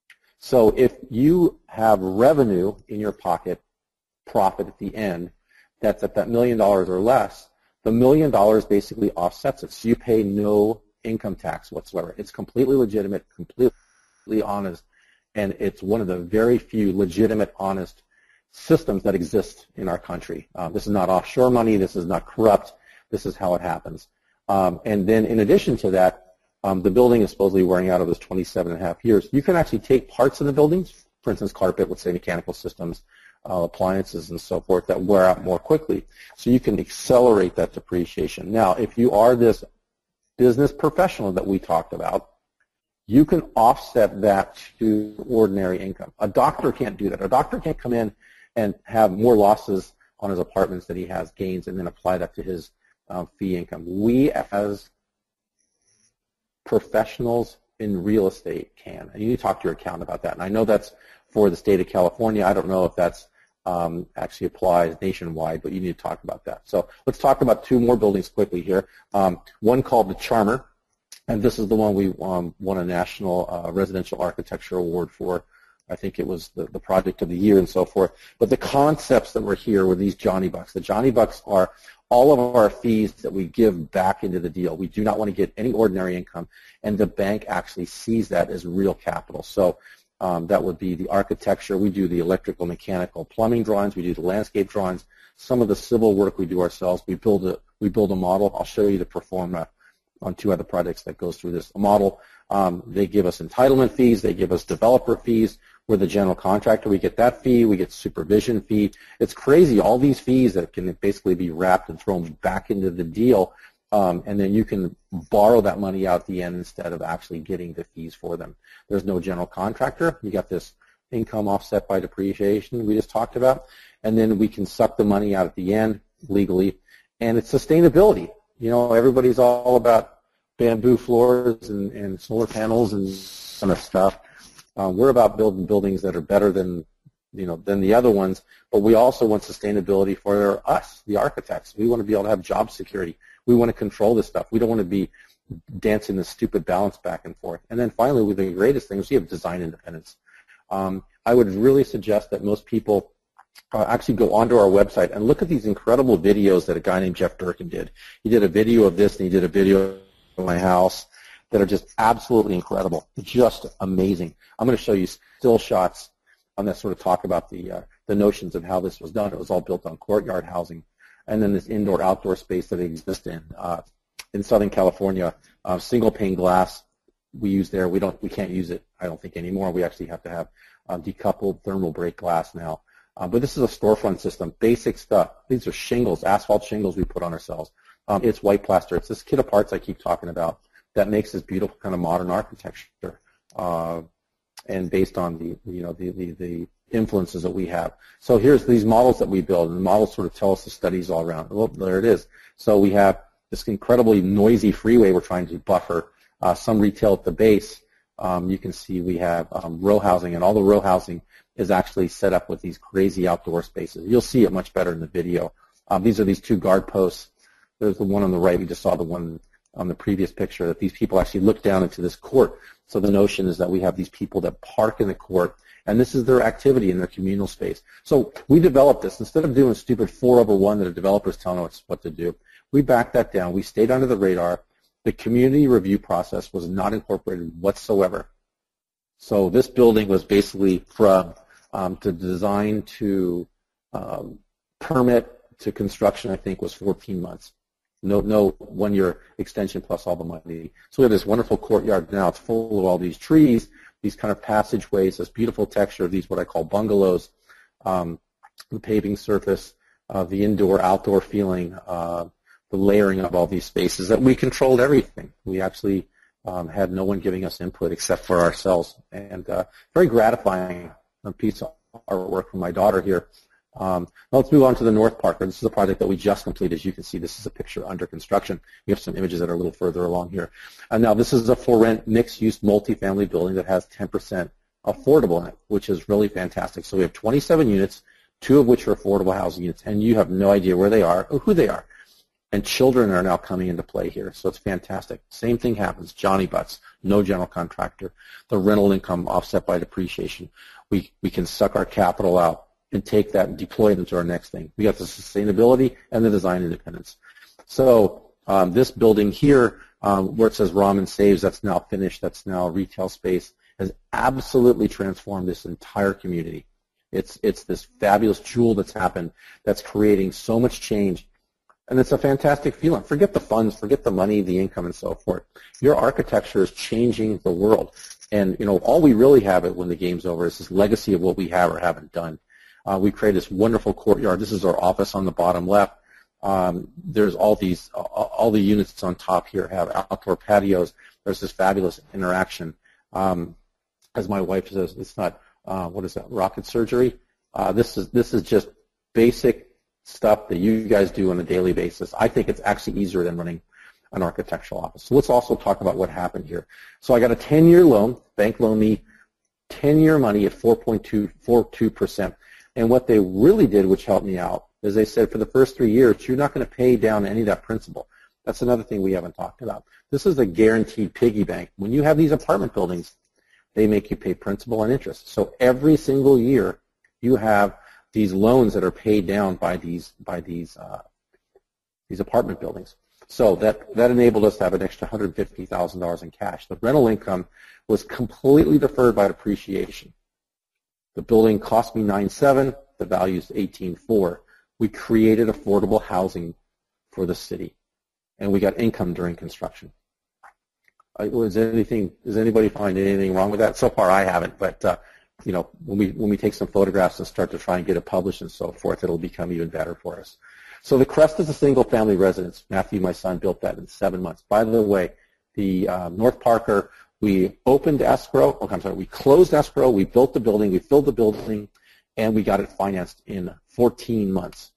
So if you have revenue in your pocket, profit at the end, that's at that million dollars or less, the million dollars basically offsets it. So you pay no income tax whatsoever. It's completely legitimate, completely honest, and it's one of the very few legitimate, honest systems that exist in our country. Um, this is not offshore money. This is not corrupt. This is how it happens. Um, and then in addition to that, um, the building is supposedly wearing out of those twenty-seven and a half years. You can actually take parts of the buildings, for instance, carpet, let's say mechanical systems, uh, appliances, and so forth, that wear out more quickly. So you can accelerate that depreciation. Now, if you are this business professional that we talked about, you can offset that to ordinary income. A doctor can't do that. A doctor can't come in and have more losses on his apartments than he has gains and then apply that to his um, fee income. We as professionals in real estate can. And you need to talk to your accountant about that. And I know that's for the state of California. I don't know if that's um, actually applies nationwide, but you need to talk about that. So let's talk about two more buildings quickly here. Um, one called the Charmer, and this is the one we um, won a National uh, Residential Architecture Award for. I think it was the, the project of the year and so forth. But the concepts that were here were these Johnny Bucks. The Johnny Bucks are all of our fees that we give back into the deal. We do not want to get any ordinary income, and the bank actually sees that as real capital. So um, that would be the architecture. We do the electrical, mechanical, plumbing drawings. We do the landscape drawings. Some of the civil work we do ourselves. We build a, we build a model. I'll show you the performa on two other projects that goes through this model. Um, they give us entitlement fees. They give us developer fees. We're the general contractor. We get that fee. We get supervision fee. It's crazy, all these fees that can basically be wrapped and thrown back into the deal, um, and then you can borrow that money out at the end instead of actually getting the fees for them. There's no general contractor. You got this income offset by depreciation we just talked about, and then we can suck the money out at the end legally, and it's sustainability. You know, everybody's all about bamboo floors and, and solar panels and kind of stuff. Um, we're about building buildings that are better than, you know, than the other ones, but we also want sustainability for us, the architects. We want to be able to have job security. We want to control this stuff. We don't want to be dancing this stupid balance back and forth. And then finally, with the greatest thing is we have design independence. Um, I would really suggest that most people uh, actually go onto our website and look at these incredible videos that a guy named Jeff Durkin did. He did a video of this, and he did a video of my house that are just absolutely incredible, just amazing. I'm going to show you still shots on that sort of talk about the uh, the notions of how this was done. It was all built on courtyard housing, and then this indoor-outdoor space that exists in uh, in Southern California, uh, single pane glass we use there. We don't, we can't use it, I don't think, anymore. We actually have to have uh, decoupled thermal break glass now. Uh, but this is a storefront system, basic stuff. These are shingles, asphalt shingles we put on ourselves. Um, it's white plaster. It's this kit of parts I keep talking about that makes this beautiful kind of modern architecture, uh, and based on the, you know, the, the, the influences that we have. So here's these models that we build, and the models sort of tell us the studies all around. Well, there it is. So we have this incredibly noisy freeway we're trying to buffer, uh, some retail at the base, Um, you can see we have um, row housing, and all the row housing is actually set up with these crazy outdoor spaces. You'll see it much better in the video. Um, these are these two guard posts. There's the one on the right. We just saw the one on the previous picture, that these people actually look down into this court. So the notion is that we have these people that park in the court, and this is their activity in their communal space. So we developed this. Instead of doing stupid four over one that a developer is telling us what to do, we backed that down. We stayed under the radar. The community review process was not incorporated whatsoever. So this building was basically from um, to design to um, permit to construction, I think, was fourteen months. No, no one-year extension plus all the money. So we have this wonderful courtyard now. It's full of all these trees, these kind of passageways, this beautiful texture of these what I call bungalows, um, the paving surface, uh, the indoor-outdoor feeling, uh, the layering of all these spaces. That we controlled everything. We actually um, had no one giving us input except for ourselves. And uh, very gratifying piece of artwork from my daughter here. Um, now let's move on to the North Parker. This is a project that we just completed. As you can see, this is a picture under construction. We have some images that are a little further along here. And now this is a for-rent mixed-use multifamily building that has ten percent affordable in it, which is really fantastic. So we have twenty-seven units, two of which are affordable housing units, and you have no idea where they are or who they are. And children are now coming into play here, so it's fantastic. Same thing happens. Johnny Butts, no general contractor. The rental income offset by depreciation. We, we can suck our capital out and take that and deploy them to our next thing. We got the sustainability and the design independence. So um, this building here, um, where it says Ramen Saves, that's now finished, that's now retail space, has absolutely transformed this entire community. It's, it's this fabulous jewel that's happened that's creating so much change. And it's a fantastic feeling. Forget the funds, forget the money, the income, and so forth. Your architecture is changing the world. And, you know, all we really have it when the game's over is this legacy of what we have or haven't done. Uh, we created this wonderful courtyard. This is our office on the bottom left. Um, there's all these, uh, all the units on top here have outdoor patios. There's this fabulous interaction. Um, as my wife says, it's not, uh, what is that, rocket surgery? Uh, this is this is just basic stuff that you guys do on a daily basis. I think it's actually easier than running an architectural office. So let's also talk about what happened here. So I got a ten-year loan. Bank loaned me ten-year money at four point two four two percent. And what they really did, which helped me out, is they said for the first three years, you're not going to pay down any of that principal. That's another thing we haven't talked about. This is a guaranteed piggy bank. When you have these apartment buildings, they make you pay principal and interest. So every single year, you have these loans that are paid down by these by these uh, these apartment buildings. So that that enabled us to have an extra one hundred fifty thousand dollars in cash. The rental income was completely deferred by depreciation. The building cost me nine point seven. The value is eighteen point four. We created affordable housing for the city, and we got income during construction. Uh, was anything? Does anybody find anything wrong with that? So far, I haven't. But uh, you know, when we when we take some photographs and start to try and get it published and so forth, it'll become even better for us. So the Crest is a single-family residence. Matthew, my son, built that in seven months. By the way, the uh, North Parker. We opened escrow, oh, I'm sorry, we closed escrow, we built the building, we filled the building, and we got it financed in fourteen months.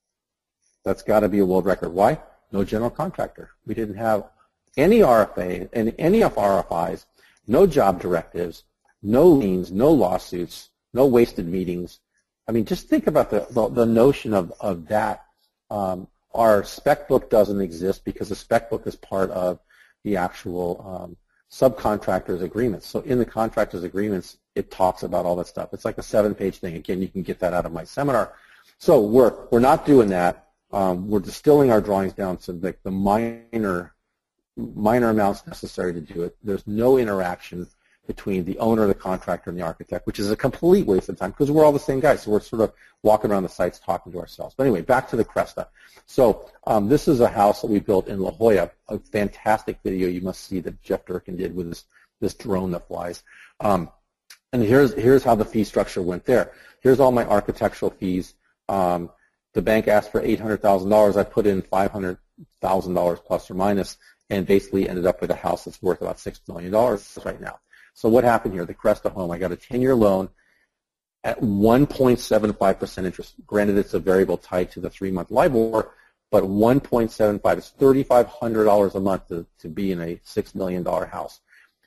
That's got to be a world record. Why? No general contractor. We didn't have any R F A, and any of R F Is, no job directives, no liens, no lawsuits, no wasted meetings. I mean, just think about the, the, the notion of, of that. Um, our spec book doesn't exist because the spec book is part of the actual um, subcontractors agreements. So in the contractors agreements, it talks about all that stuff. It's like a seven-page thing. Again, you can get that out of my seminar. So we're we're not doing that. Um, we're distilling our drawings down to the, the minor minor amounts necessary to do it. There's no interaction between the owner, the contractor, and the architect, which is a complete waste of time because we're all the same guys. So we're sort of walking around the sites talking to ourselves. But anyway, back to the Cresta. So um, this is a house that we built in La Jolla, a fantastic video you must see that Jeff Durkin did with this, this drone that flies. Um, and here's, here's how the fee structure went there. Here's all my architectural fees. Um, the bank asked for eight hundred thousand dollars. I put in five hundred thousand dollars plus or minus and basically ended up with a house that's worth about six million dollars right now. So what happened here? The Cresta home, I got a ten-year loan at one point seven five percent interest. Granted, it's a variable tied to the three-month LIBOR, but one point seven five is three thousand five hundred dollars a month to, to be in a six million dollars house.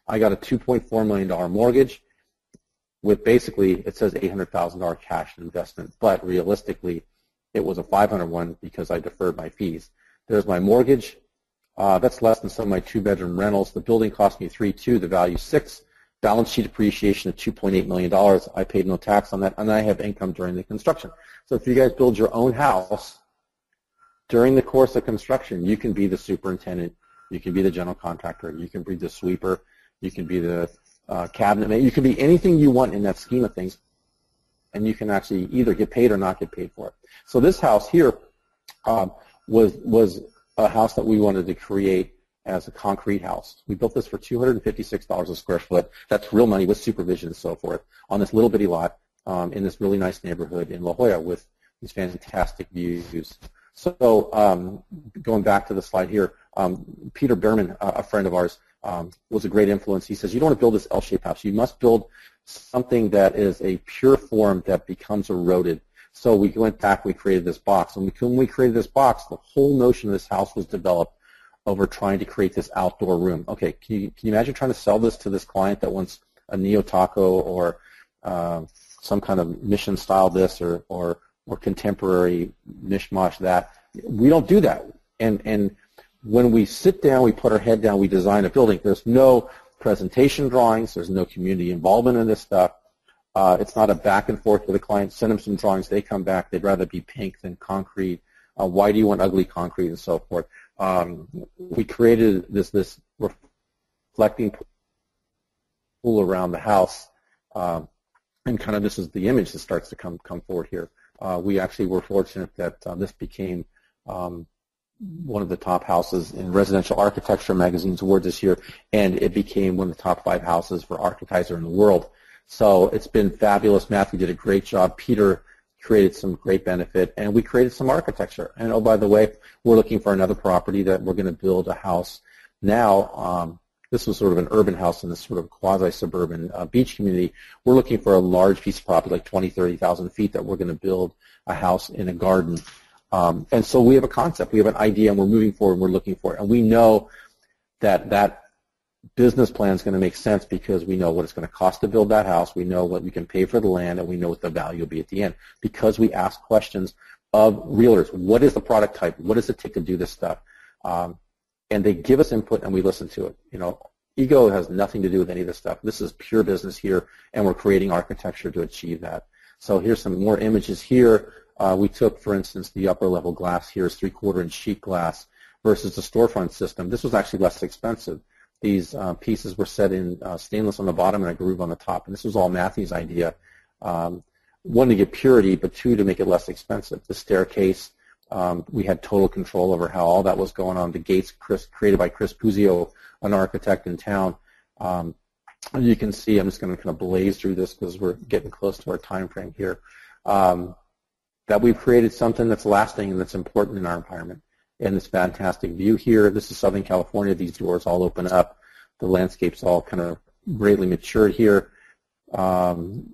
I got a two point four million dollars mortgage with basically, it says eight hundred thousand dollars cash investment, but realistically, it was a five hundred one because I deferred my fees. There's my mortgage. Uh, that's less than some of my two-bedroom rentals. The building cost me three point two, the value six. Balance sheet appreciation of two point eight million dollars. I paid no tax on that, and I have income during the construction. So if you guys build your own house during the course of construction, you can be the superintendent, you can be the general contractor, you can be the sweeper, you can be the uh, cabinet maker, you can be anything you want in that scheme of things, and you can actually either get paid or not get paid for it. So this house here um, was was a house that we wanted to create as a concrete house. We built this for two hundred fifty-six dollars a square foot. That's real money with supervision and so forth on this little bitty lot um, in this really nice neighborhood in La Jolla with these fantastic views. So um, going back to the slide here, um, Peter Behrman, uh, a friend of ours, um, was a great influence. He says, you don't want to build this L-shaped house. You must build something that is a pure form that becomes eroded. So we went back, we created this box. And we, when we created this box, the whole notion of this house was developed over trying to create this outdoor room. Okay, can you, can you imagine trying to sell this to this client that wants a neo-taco or uh, some kind of mission style this or, or, or contemporary mishmash that? We don't do that. And, and when we sit down, we put our head down, we design a building. There's no presentation drawings. There's no community involvement in this stuff. Uh, it's not a back and forth with the client. Send them some drawings. They come back. They'd rather be pink than concrete. Uh, why do you want ugly concrete and so forth? Um, we created this this reflecting pool around the house, um, and kind of this is the image that starts to come come forward here. Uh, we actually were fortunate that uh, this became um, one of the top houses in Residential Architecture Magazine's awards this year, and it became one of the top five houses for architizer in the world. So it's been fabulous. Matthew did a great job. Peter created some great benefit, and we created some architecture. And oh, by the way, we're looking for another property that we're going to build a house. Now, um, this was sort of an urban house in this sort of quasi-suburban uh, beach community. We're looking for a large piece of property, like twenty, thirty thousand feet, that we're going to build a house in a garden. Um, and so we have a concept, we have an idea, and we're moving forward, and we're looking for it. And we know that that business plan is going to make sense because we know what it's going to cost to build that house, we know what we can pay for the land, and we know what the value will be at the end because we ask questions of realtors. What is the product type? What does it take to do this stuff? Um, and they give us input, and we listen to it. You know, ego has nothing to do with any of this stuff. This is pure business here, and we're creating architecture to achieve that. So here's some more images here. Uh, we took, for instance, the upper level glass here is three-quarter inch sheet glass versus the storefront system. This was actually less expensive. These uh, pieces were set in uh, stainless on the bottom and a groove on the top. And this was all Matthew's idea. Um, one, to get purity, but two, to make it less expensive. The staircase, um, we had total control over how all that was going on. The gates Chris, created by Chris Puzio, an architect in town. Um, and you can see, I'm just going to kind of blaze through this because we're getting close to our time frame here, um, that we've created something that's lasting and that's important in our environment. And this fantastic view here. This is Southern California. These doors all open up. The landscape's all kind of greatly matured here. Um,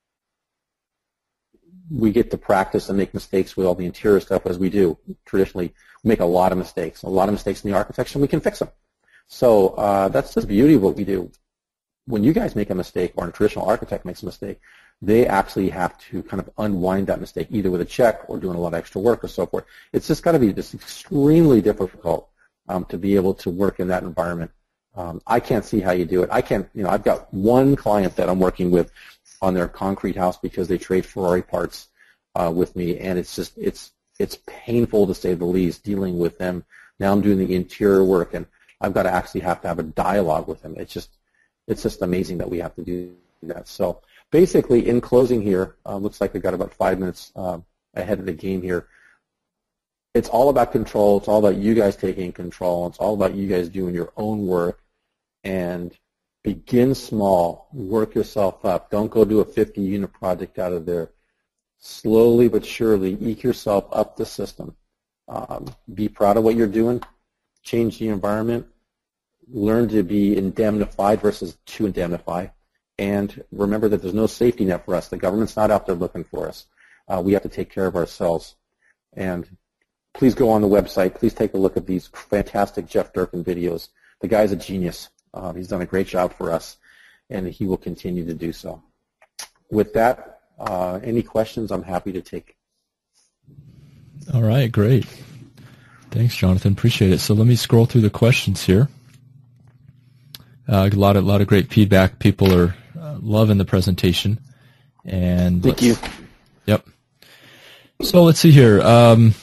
we get to practice and make mistakes with all the interior stuff as we do. Traditionally, we make a lot of mistakes. A lot of mistakes in the architecture, and we can fix them. So uh, that's the beauty of what we do. When you guys make a mistake or a traditional architect makes a mistake, they actually have to kind of unwind that mistake either with a check or doing a lot of extra work or so forth. It's just got to be just extremely difficult um, to be able to work in that environment. Um, I can't see how you do it. I can't, you know, I've got one client that I'm working with on their concrete house because they trade Ferrari parts uh, with me, and it's just, it's, it's painful to say the least dealing with them. Now I'm doing the interior work, and I've got to actually have to have a dialogue with them. It's just, it's just amazing that we have to do that. So basically, in closing here, uh, looks like we've got about five minutes uh, ahead of the game here. It's all about control. It's all about you guys taking control. It's all about you guys doing your own work. And begin small. Work yourself up. Don't go do a fifty-unit project out of there. Slowly but surely, eke yourself up the system. Um, be proud of what you're doing. Change the environment. Learn to be indemnified versus to indemnify. And remember that there's no safety net for us. The government's not out there looking for us. Uh, we have to take care of ourselves. And please go on the website. Please take a look at these fantastic Jeff Durkin videos. The guy's a genius. Um, he's done a great job for us, and he will continue to do so. With that, uh, any questions I'm happy to take. All right, great. Thanks, Jonathan. Appreciate it. So let me scroll through the questions here. Uh, a lot of, lot of great feedback. People are uh, loving the presentation. And Thank you. Yep. So let's see here. Um,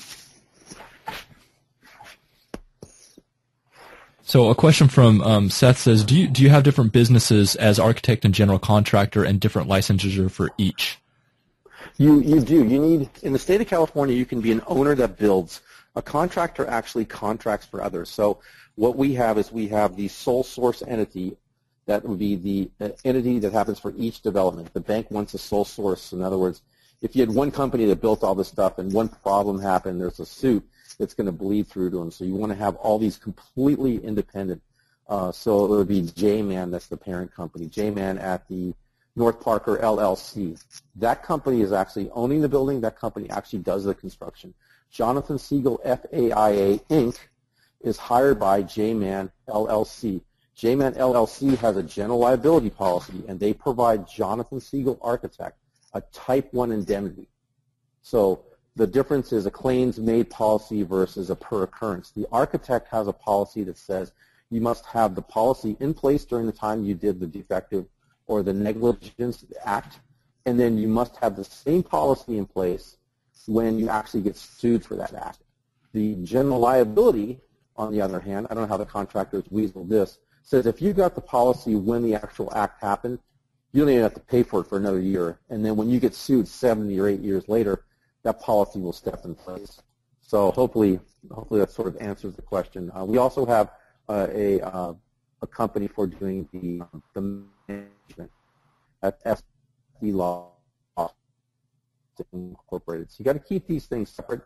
so a question from um, Seth says, do you, do you have different businesses as architect and general contractor and different licensure for each? You, you do. You need, in the state of California, you can be an owner that builds. A contractor actually contracts for others. So what we have is we have the sole source entity. That would be the entity that happens for each development. The bank wants a sole source. In other words, if you had one company that built all this stuff and one problem happened, there's a suit that's going to bleed through to them. So you want to have all these completely independent. Uh, so it would be J-Man, that's the parent company. J-Man at the North Parker L L C. That company is actually owning the building. That company actually does the construction. Jonathan Siegel F A I A Incorporated is hired by J-Man L L C. J-Man L L C has a general liability policy, and they provide Jonathan Siegel Architect a type one indemnity. So the difference is a claims-made policy versus a per occurrence. The architect has a policy that says you must have the policy in place during the time you did the defective or the negligence act, and then you must have the same policy in place when you actually get sued for that act. The general liability, on the other hand, I don't know how the contractors weasel this, says if you got the policy when the actual act happened, you don't even have to pay for it for another year. And then when you get sued seventy or eight years later, that policy will step in place. So hopefully, hopefully that sort of answers the question. Uh, we also have uh, a uh, a company for doing the the management at S D Law Incorporated. So you got to keep these things separate.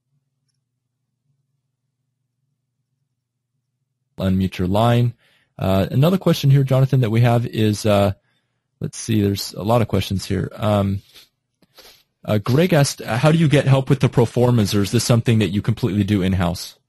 Unmute your line. Uh, another question here, Jonathan, that we have is, uh, let's see, there's a lot of questions here. Um, uh, Greg asked, how do you get help with the pro formas, or is this something that you completely do in-house?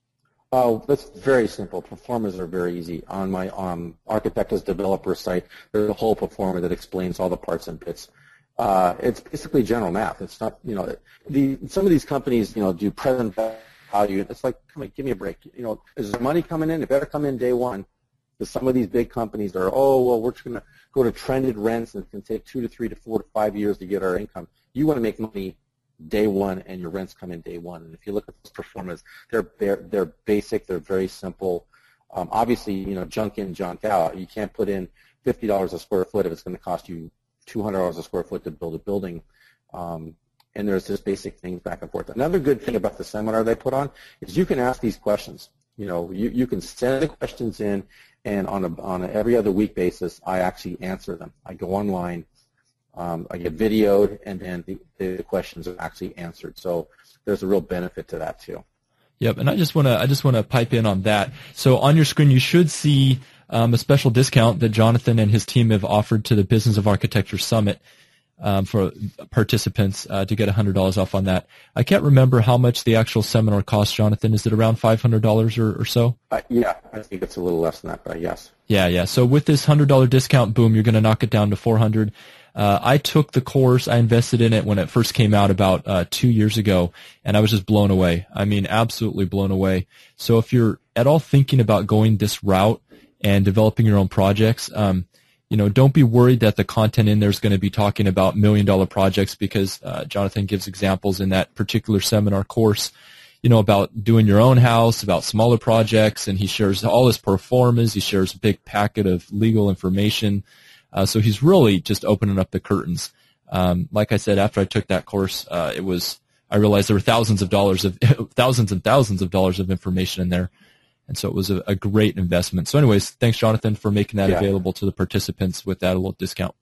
Oh, that's very simple. Performers are very easy. On my um, Architect as Developer site, there's a whole performer that explains all the parts and bits. Uh, it's basically general math. It's not, you know, the some of these companies, you know, do present value. It's like, come on, give me a break. You know, is there money coming in? It better come in day one. Because some of these big companies are, oh, well, we're just going to go to trended rents, and it can take two to three to four to five years to get our income. You want to make money day one, and your rents come in day one. And if you look at those performers, they're they're, they're basic. They're very simple. Um, obviously, you know, junk in, junk out. You can't put in fifty dollars a square foot if it's going to cost you two hundred dollars a square foot to build a building. Um, and there's just basic things back and forth. Another good thing about the seminar they put on is you can ask these questions. You know, you, you can send the questions in, and on a on a every other week basis, I actually answer them. I go online, um, I get videoed, and then the, the questions are actually answered. So there's a real benefit to that too. Yep, and I just want to I just want to pipe in on that. So on your screen, you should see um, a special discount that Jonathan and his team have offered to the Business of Architecture Summit um, for participants uh, to get one hundred dollars off on that. I can't remember how much the actual seminar costs, Jonathan. Is it around five hundred dollars or, or so? Uh, yeah, I think it's a little less than that, but yes. Yeah, yeah. So with this one hundred dollars discount, boom, you're going to knock it down to four hundred dollars. Uh, I took the course. I invested in it when it first came out about uh, two years ago, and I was just blown away. I mean, absolutely blown away. So if you're at all thinking about going this route and developing your own projects, um, you know, don't be worried that the content in there is going to be talking about million-dollar projects, because uh, Jonathan gives examples in that particular seminar course, you know, about doing your own house, about smaller projects, and he shares all his pro formas. He shares a big packet of legal information. Uh, so he's really just opening up the curtains. Um, like I said, after I took that course, uh, it was I realized there were thousands of dollars of thousands and thousands of dollars of information in there, and so it was a, a great investment. So, anyways, thanks, Jonathan, for making that yeah. available to the participants with that a little discount.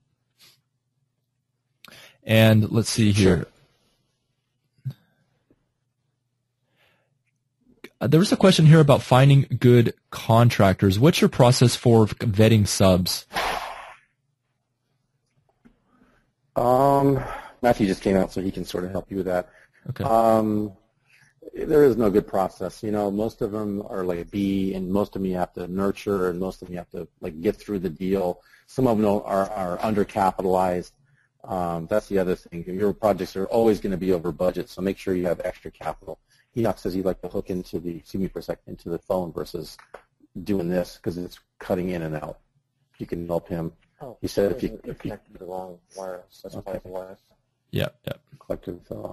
And let's see here. Sure. Uh, there was a question here about finding good contractors. What's your process for vetting subs? Um, Matthew just came out, so he can sort of help you with that. Okay. Um, There is no good process. You know, most of them are like a bee, and most of them you have to nurture, and most of them you have to like get through the deal. Some of them are, are undercapitalized. Um, that's the other thing. Your projects are always going to be over budget, so make sure you have extra capital. Enoch says he'd like to hook into the, excuse me for a second, into the phone versus doing this because it's cutting in and out. You can help him. Oh, he said if you, you if you connected to the wrong wireless. That's okay. why the wireless. Yep, yep. collected uh,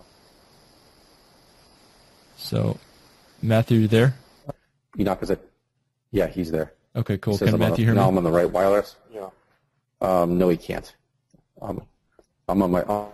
So, Matthew, you there? Enoch is it? Yeah, he's there. Okay, cool. He says Can I'm on Matthew the, hear me? now I'm on the right wireless. Yeah. Um, no, he can't. Um, I'm on my uh,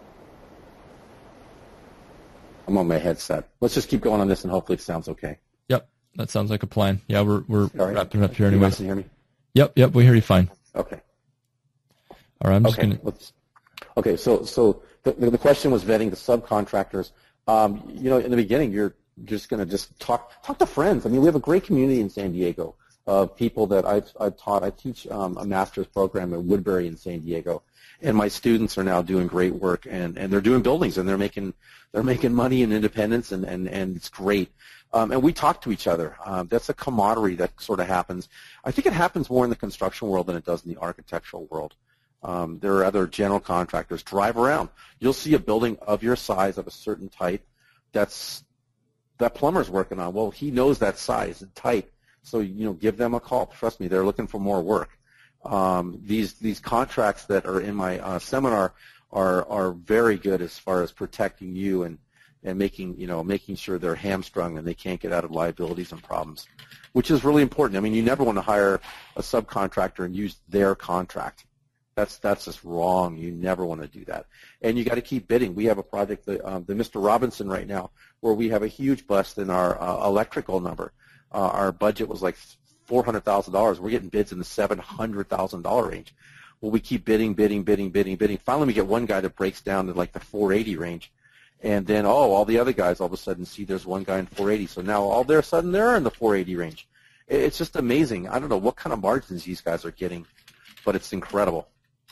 I'm on my headset. Let's just keep going on this, and hopefully it sounds okay. Yep, that sounds like a plan. Yeah, we're we're All right. wrapping up here You anyway. guys can hear me? Yep, yep, we hear you fine. Okay. All right, I'm just Okay. gonna. Let's, okay. So so the the question was vetting the subcontractors. Um, you know, in the beginning, you're just going to just talk talk to friends. I mean, we have a great community in San Diego of people that I've I've taught. I teach um, a master's program at Woodbury in San Diego, and my students are now doing great work, and, and they're doing buildings, and they're making they're making money and independence, and, and, and it's great. Um, and we talk to each other. Um, that's a camaraderie that sort of happens. I think it happens more in the construction world than it does in the architectural world. Um, there are other general contractors. Drive around. You'll see a building of your size, of a certain type, that's that plumber's working on. Well, he knows that size and type, so you know, give them a call. Trust me, they're looking for more work. Um, these these contracts that are in my uh, seminar are are very good as far as protecting you and and making you know making sure they're hamstrung and they can't get out of liabilities and problems, which is really important. I mean, you never want to hire a subcontractor and use their contract. That's that's just wrong. You never want to do that. And you got to keep bidding. We have a project, the, um, the Mister Robinson right now, where we have a huge bust in our uh, electrical number. Uh, our budget was like four hundred thousand dollars. We're getting bids in the seven hundred thousand dollars range. Well, we keep bidding, bidding, bidding, bidding, bidding. Finally, we get one guy that breaks down to like the four eighty range. And then, oh, all the other guys all of a sudden see there's one guy in four eighty. So now all of a sudden they're in the four eighty range. It's just amazing. I don't know what kind of margins these guys are getting, but it's incredible.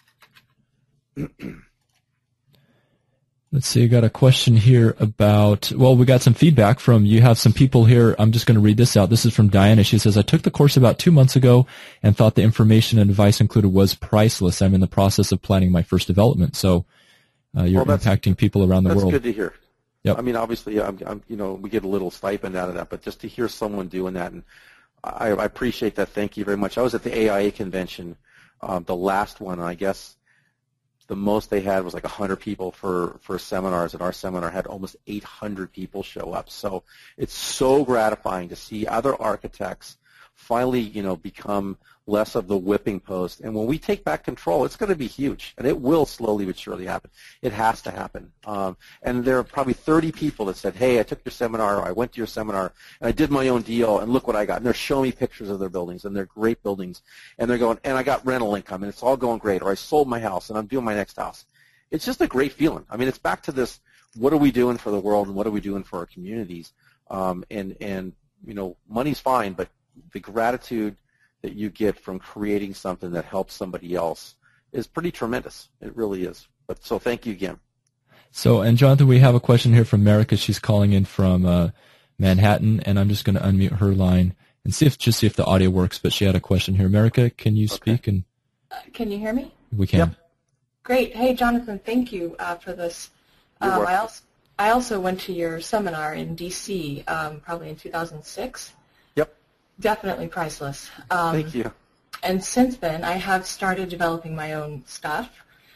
Let's see, I got a question here about, well, we got some feedback from, you have some people here. I'm just going to read this out. This is from Diana. She says, I took the course about two months ago and thought the information and advice included was priceless. I'm in the process of planning my first development. So uh, you're well, impacting people around the that's world. That's good to hear. Yep. I mean, obviously, I'm, I'm, you know, we get a little stipend out of that, but just to hear someone doing that, and I, I appreciate that. Thank you very much. I was at the A I A convention, um, the last one, and I guess the most they had was like one hundred people for, for seminars, and our seminar had almost eight hundred people show up. So it's so gratifying to see other architects finally, you know, become less of the whipping post. And when we take back control, it's going to be huge, and it will slowly but surely happen. It has to happen. Um, and there are probably thirty people that said, hey, I took your seminar, or I went to your seminar, and I did my own deal, and look what I got. And they're showing me pictures of their buildings, and they're great buildings. And they're going, and I got rental income, and it's all going great. Or I sold my house, and I'm doing my next house. It's just a great feeling. I mean, it's back to this, what are we doing for the world, and what are we doing for our communities? Um, and, and, you know, money's fine, but the gratitude that you get from creating something that helps somebody else is pretty tremendous. It really is. But so thank you again. So, and Jonathan, we have a question here from America. She's calling in from uh, Manhattan, and I'm just going to unmute her line and see if just see if the audio works. But she had a question here. America, can you speak? Okay. And uh, can you hear me? We can. Yep. Great. Hey, Jonathan, thank you uh, for this. You're Um, welcome. I also I also went to your seminar in D C um, probably in two thousand six. Yep. Definitely priceless. Um, Thank you. And since then, I have started developing my own stuff.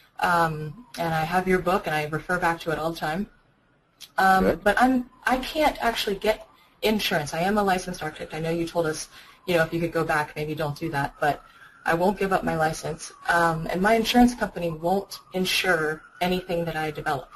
Um, and I have your book, and I refer back to it all the time. Um, Good. but I'm I can't actually get insurance. I am a licensed architect. I know you told us, you know, if you could go back, maybe don't do that. But I won't give up my license. Um, and my insurance company won't insure anything that I develop.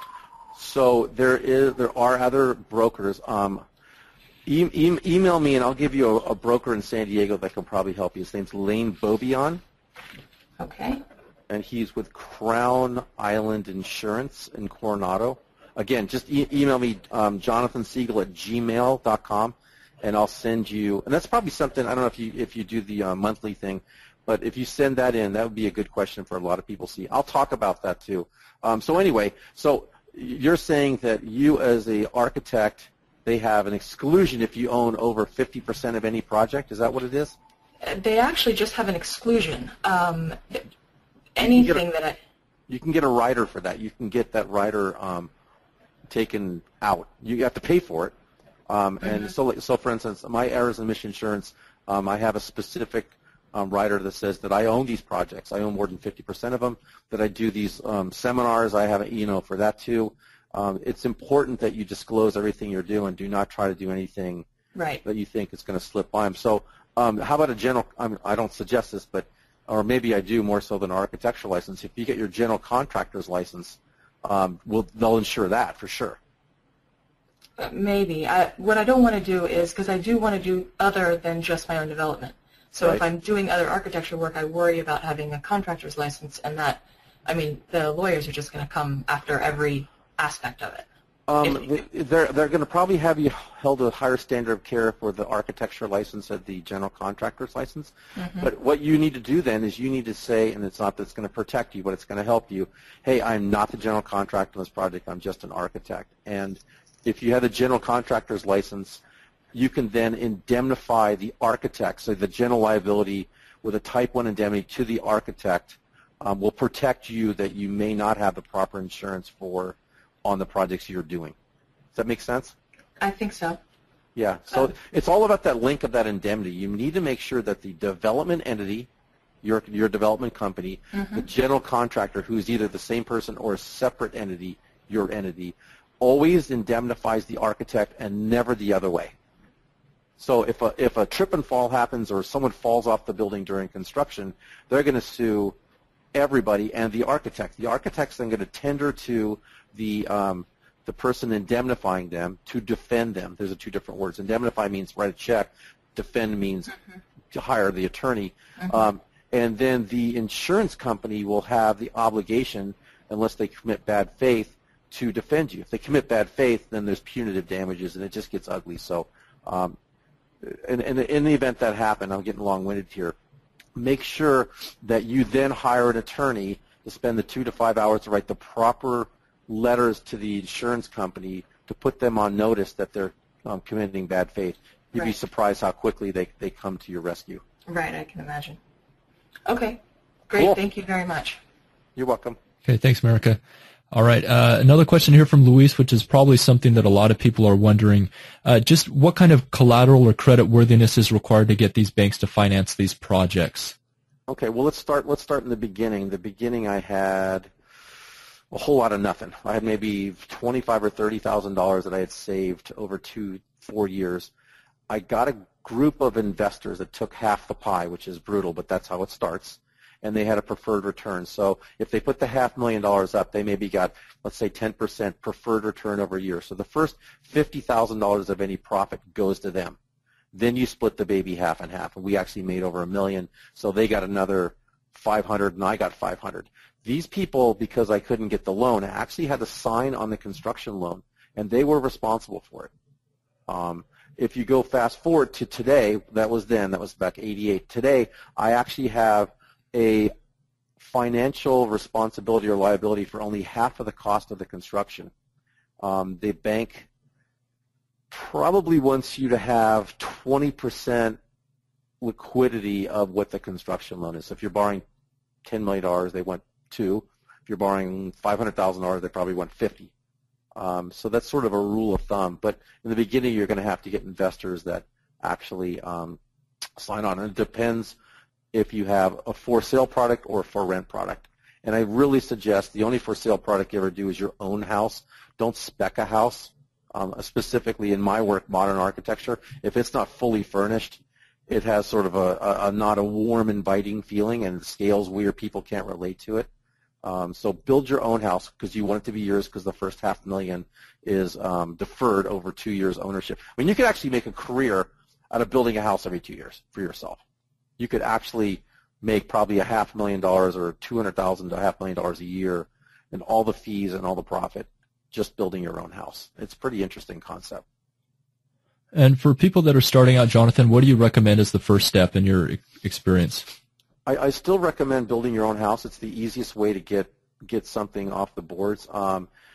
So there is, there are other brokers. Um, e- e- email me, and I'll give you a, a broker in San Diego that can probably help you. His name's Lane Bobion, Okay. and he's with Crown Island Insurance in Coronado. Again, just e- email me, um, Jonathan Siegel at gmail dot com, and I'll send you. And that's probably something, I don't know if you if you do the uh, monthly thing, but if you send that in, that would be a good question for a lot of people to see. I'll talk about that too. Um, so anyway, so you're saying that you as a architect they have an exclusion if you own over fifty percent of any project. Is that what it is? They actually just have an exclusion. Um, anything a, that I... You can get a rider for that. You can get that rider um, taken out. You have to pay for it. Um, mm-hmm. And so, so, for instance, my errors and omission insurance, um, I have a specific um, rider that says that I own these projects. I own more than fifty percent of them, that I do these um, seminars. I have an E N O for that too. Um, it's important that you disclose everything you're doing. Do not try to do anything right. that you think is going to slip by them. So um, how about a general, I, mean, I don't suggest this, but or maybe I do more so than an architectural license. If you get your general contractor's license, um, we'll, they'll insure that for sure. Uh, maybe. I, what I don't want to do is, because I do want to do other than just my own development. So right. if I'm doing other architecture work, I worry about having a contractor's license, and that, I mean, the lawyers are just going to come after every aspect of it. Um, they're they're going to probably have you held to a higher standard of care for the architecture license than the general contractor's license. Mm-hmm. But what you need to do then is you need to say, and it's not that it's going to protect you, but it's going to help you, hey, I'm not the general contractor on this project, I'm just an architect. And if you have the general contractor's license, you can then indemnify the architect. So the general liability with a type one indemnity to the architect um, will protect you that you may not have the proper insurance for on the projects you're doing. Does that make sense? I think so. Yeah, so um, it's all about that link of that indemnity. You need to make sure that the development entity, your your development company, mm-hmm. the general contractor, who's either the same person or a separate entity, your entity, always indemnifies the architect and never the other way. So if a, if a trip and fall happens or someone falls off the building during construction, they're going to sue everybody and the architect. The architect's then going to tender to the um, the person indemnifying them to defend them. There's a two different words. Indemnify means write a check. Defend means mm-hmm. to hire the attorney. Mm-hmm. Um, and then the insurance company will have the obligation, unless they commit bad faith, to defend you. If they commit bad faith, then there's punitive damages, and it just gets ugly. So um, in, in, in the event that happened, I'm getting long-winded here, make sure that you then hire an attorney to spend the two to five hours to write the proper letters to the insurance company to put them on notice that they're um, committing bad faith. You'd right. be surprised how quickly they, they come to your rescue. Right, I can imagine. Okay, great. Cool. Thank you very much. You're welcome. Okay, thanks, Marika. All right, uh, another question here from Luis, which is probably something that a lot of people are wondering. Uh, just what kind of collateral or credit worthiness is required to get these banks to finance these projects? Okay, well, let's start, let's start in the beginning. The beginning I had a whole lot of nothing. I had maybe twenty-five or thirty thousand dollars that I had saved over two, four years. I got a group of investors that took half the pie, which is brutal, but that's how it starts. And they had a preferred return. So if they put the half million dollars up, they maybe got, let's say, ten percent preferred return over a year. So the first fifty thousand dollars of any profit goes to them. Then you split the baby half and half. And we actually made over a million. So they got another five hundred, and I got five hundred. These people, because I couldn't get the loan, actually had to sign on the construction loan, and they were responsible for it. Um, if you go fast forward to today, that was then, that was back eighty-eight. Today, I actually have a financial responsibility or liability for only half of the cost of the construction. Um, the bank probably wants you to have twenty percent liquidity of what the construction loan is. So if you're borrowing ten million dollars, they want two. If you're borrowing five hundred thousand dollars, they probably want fifty. Um, so that's sort of a rule of thumb. But in the beginning, you're going to have to get investors that actually um, sign on. And it depends if you have a for-sale product or a for-rent product. And I really suggest the only for-sale product you ever do is your own house. Don't spec a house. Um, specifically in my work, modern architecture, if it's not fully furnished, it has sort of a, a, a not a warm, inviting feeling, and it scales weird. People can't relate to it. Um, so build your own house because you want it to be yours, because the first half million is um, deferred over two years ownership. I mean, you could actually make a career out of building a house every two years for yourself. You could actually make probably a half million dollars or two hundred thousand to a half million dollars a year, and all the fees and all the profit just building your own house. It's a pretty interesting concept. And for people that are starting out, Jonathan, what do you recommend as the first step in your experience? I, I still recommend building your own house. It's the easiest way to get get something off the boards. Um,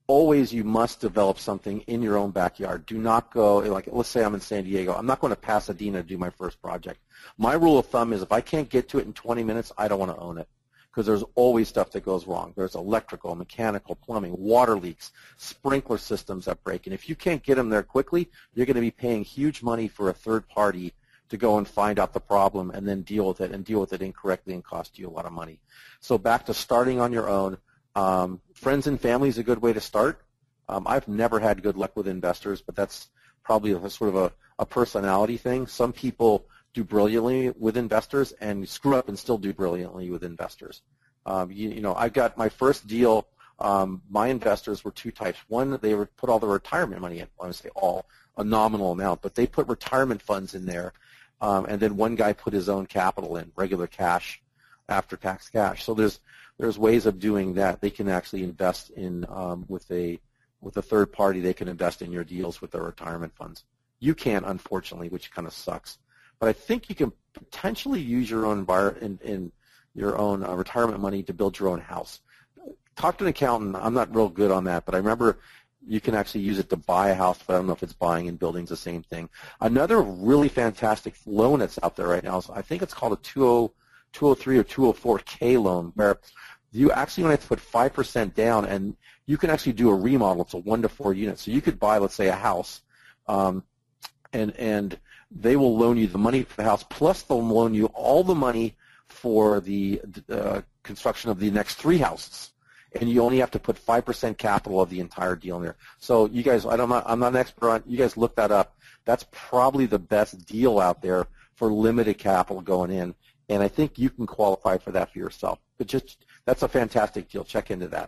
always you must develop something in your own backyard. Do not go, like let's say I'm in San Diego. I'm not going to Pasadena to do my first project. My rule of thumb is if I can't get to it in twenty minutes, I don't want to own it, because there's always stuff that goes wrong. There's electrical, mechanical, plumbing, water leaks, sprinkler systems that break. And if you can't get them there quickly, you're going to be paying huge money for a third party to go and find out the problem and then deal with it and deal with it incorrectly and cost you a lot of money. So back to starting on your own. Um, friends and family is a good way to start. Um, I've never had good luck with investors, but that's probably a, sort of a, a personality thing. Some people do brilliantly with investors and screw up and still do brilliantly with investors. Um, you, you know, I got my first deal. Um, my investors were two types. One, they would put all the retirement money in. I would say all, a nominal amount, but they put retirement funds in there. Um, and then one guy put his own capital in, regular cash, after-tax cash. So there's there's ways of doing that. They can actually invest in um, with a with a third party. They can invest in your deals with their retirement funds. You can't, unfortunately, which kind of sucks. But I think you can potentially use your own bar in, in your own uh, retirement money to build your own house. Talk to an accountant. I'm not real good on that, but I remember you can actually use it to buy a house, but I don't know if it's buying and building's the same thing. Another really fantastic loan that's out there right now is I think it's called a two oh three or two oh four K loan, where you actually only have to put five percent down, and you can actually do a remodel. It's a one to four unit. So you could buy, let's say, a house, um, and and they will loan you the money for the house, plus they'll loan you all the money for the uh, construction of the next three houses. And you only have to put five percent capital of the entire deal in there. So you guys, I don't know, I'm not an expert on, you guys look that up. That's probably the best deal out there for limited capital going in. And I think you can qualify for that for yourself. But just, that's a fantastic deal. Check into that.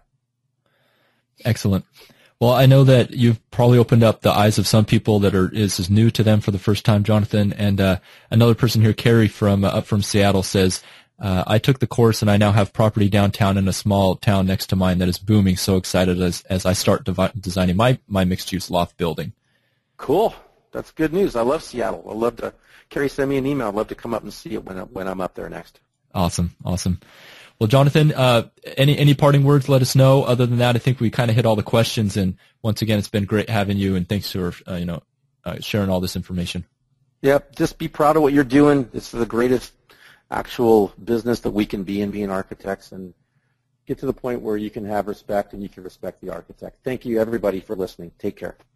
Excellent. Well, I know that you've probably opened up the eyes of some people that are, this is new to them for the first time, Jonathan. And uh, another person here, Carrie from uh, up from Seattle, says, Uh, I took the course and I now have property downtown in a small town next to mine that is booming. So excited as, as I start devi- designing my, my mixed-use loft building. Cool. That's good news. I love Seattle. I'd love to, Carrie, send me an email. I'd love to come up and see it when, I, when I'm up there next. Awesome. Awesome. Well, Jonathan, uh, any, any parting words, let us know. Other than that, I think we kind of hit all the questions. And once again, it's been great having you, and thanks for, uh, you know, uh, sharing all this information. Yep. Just be proud of what you're doing. It's the greatest actual business that we can be in, being architects, and get to the point where you can have respect and you can respect the architect. Thank you, everybody, for listening. Take care.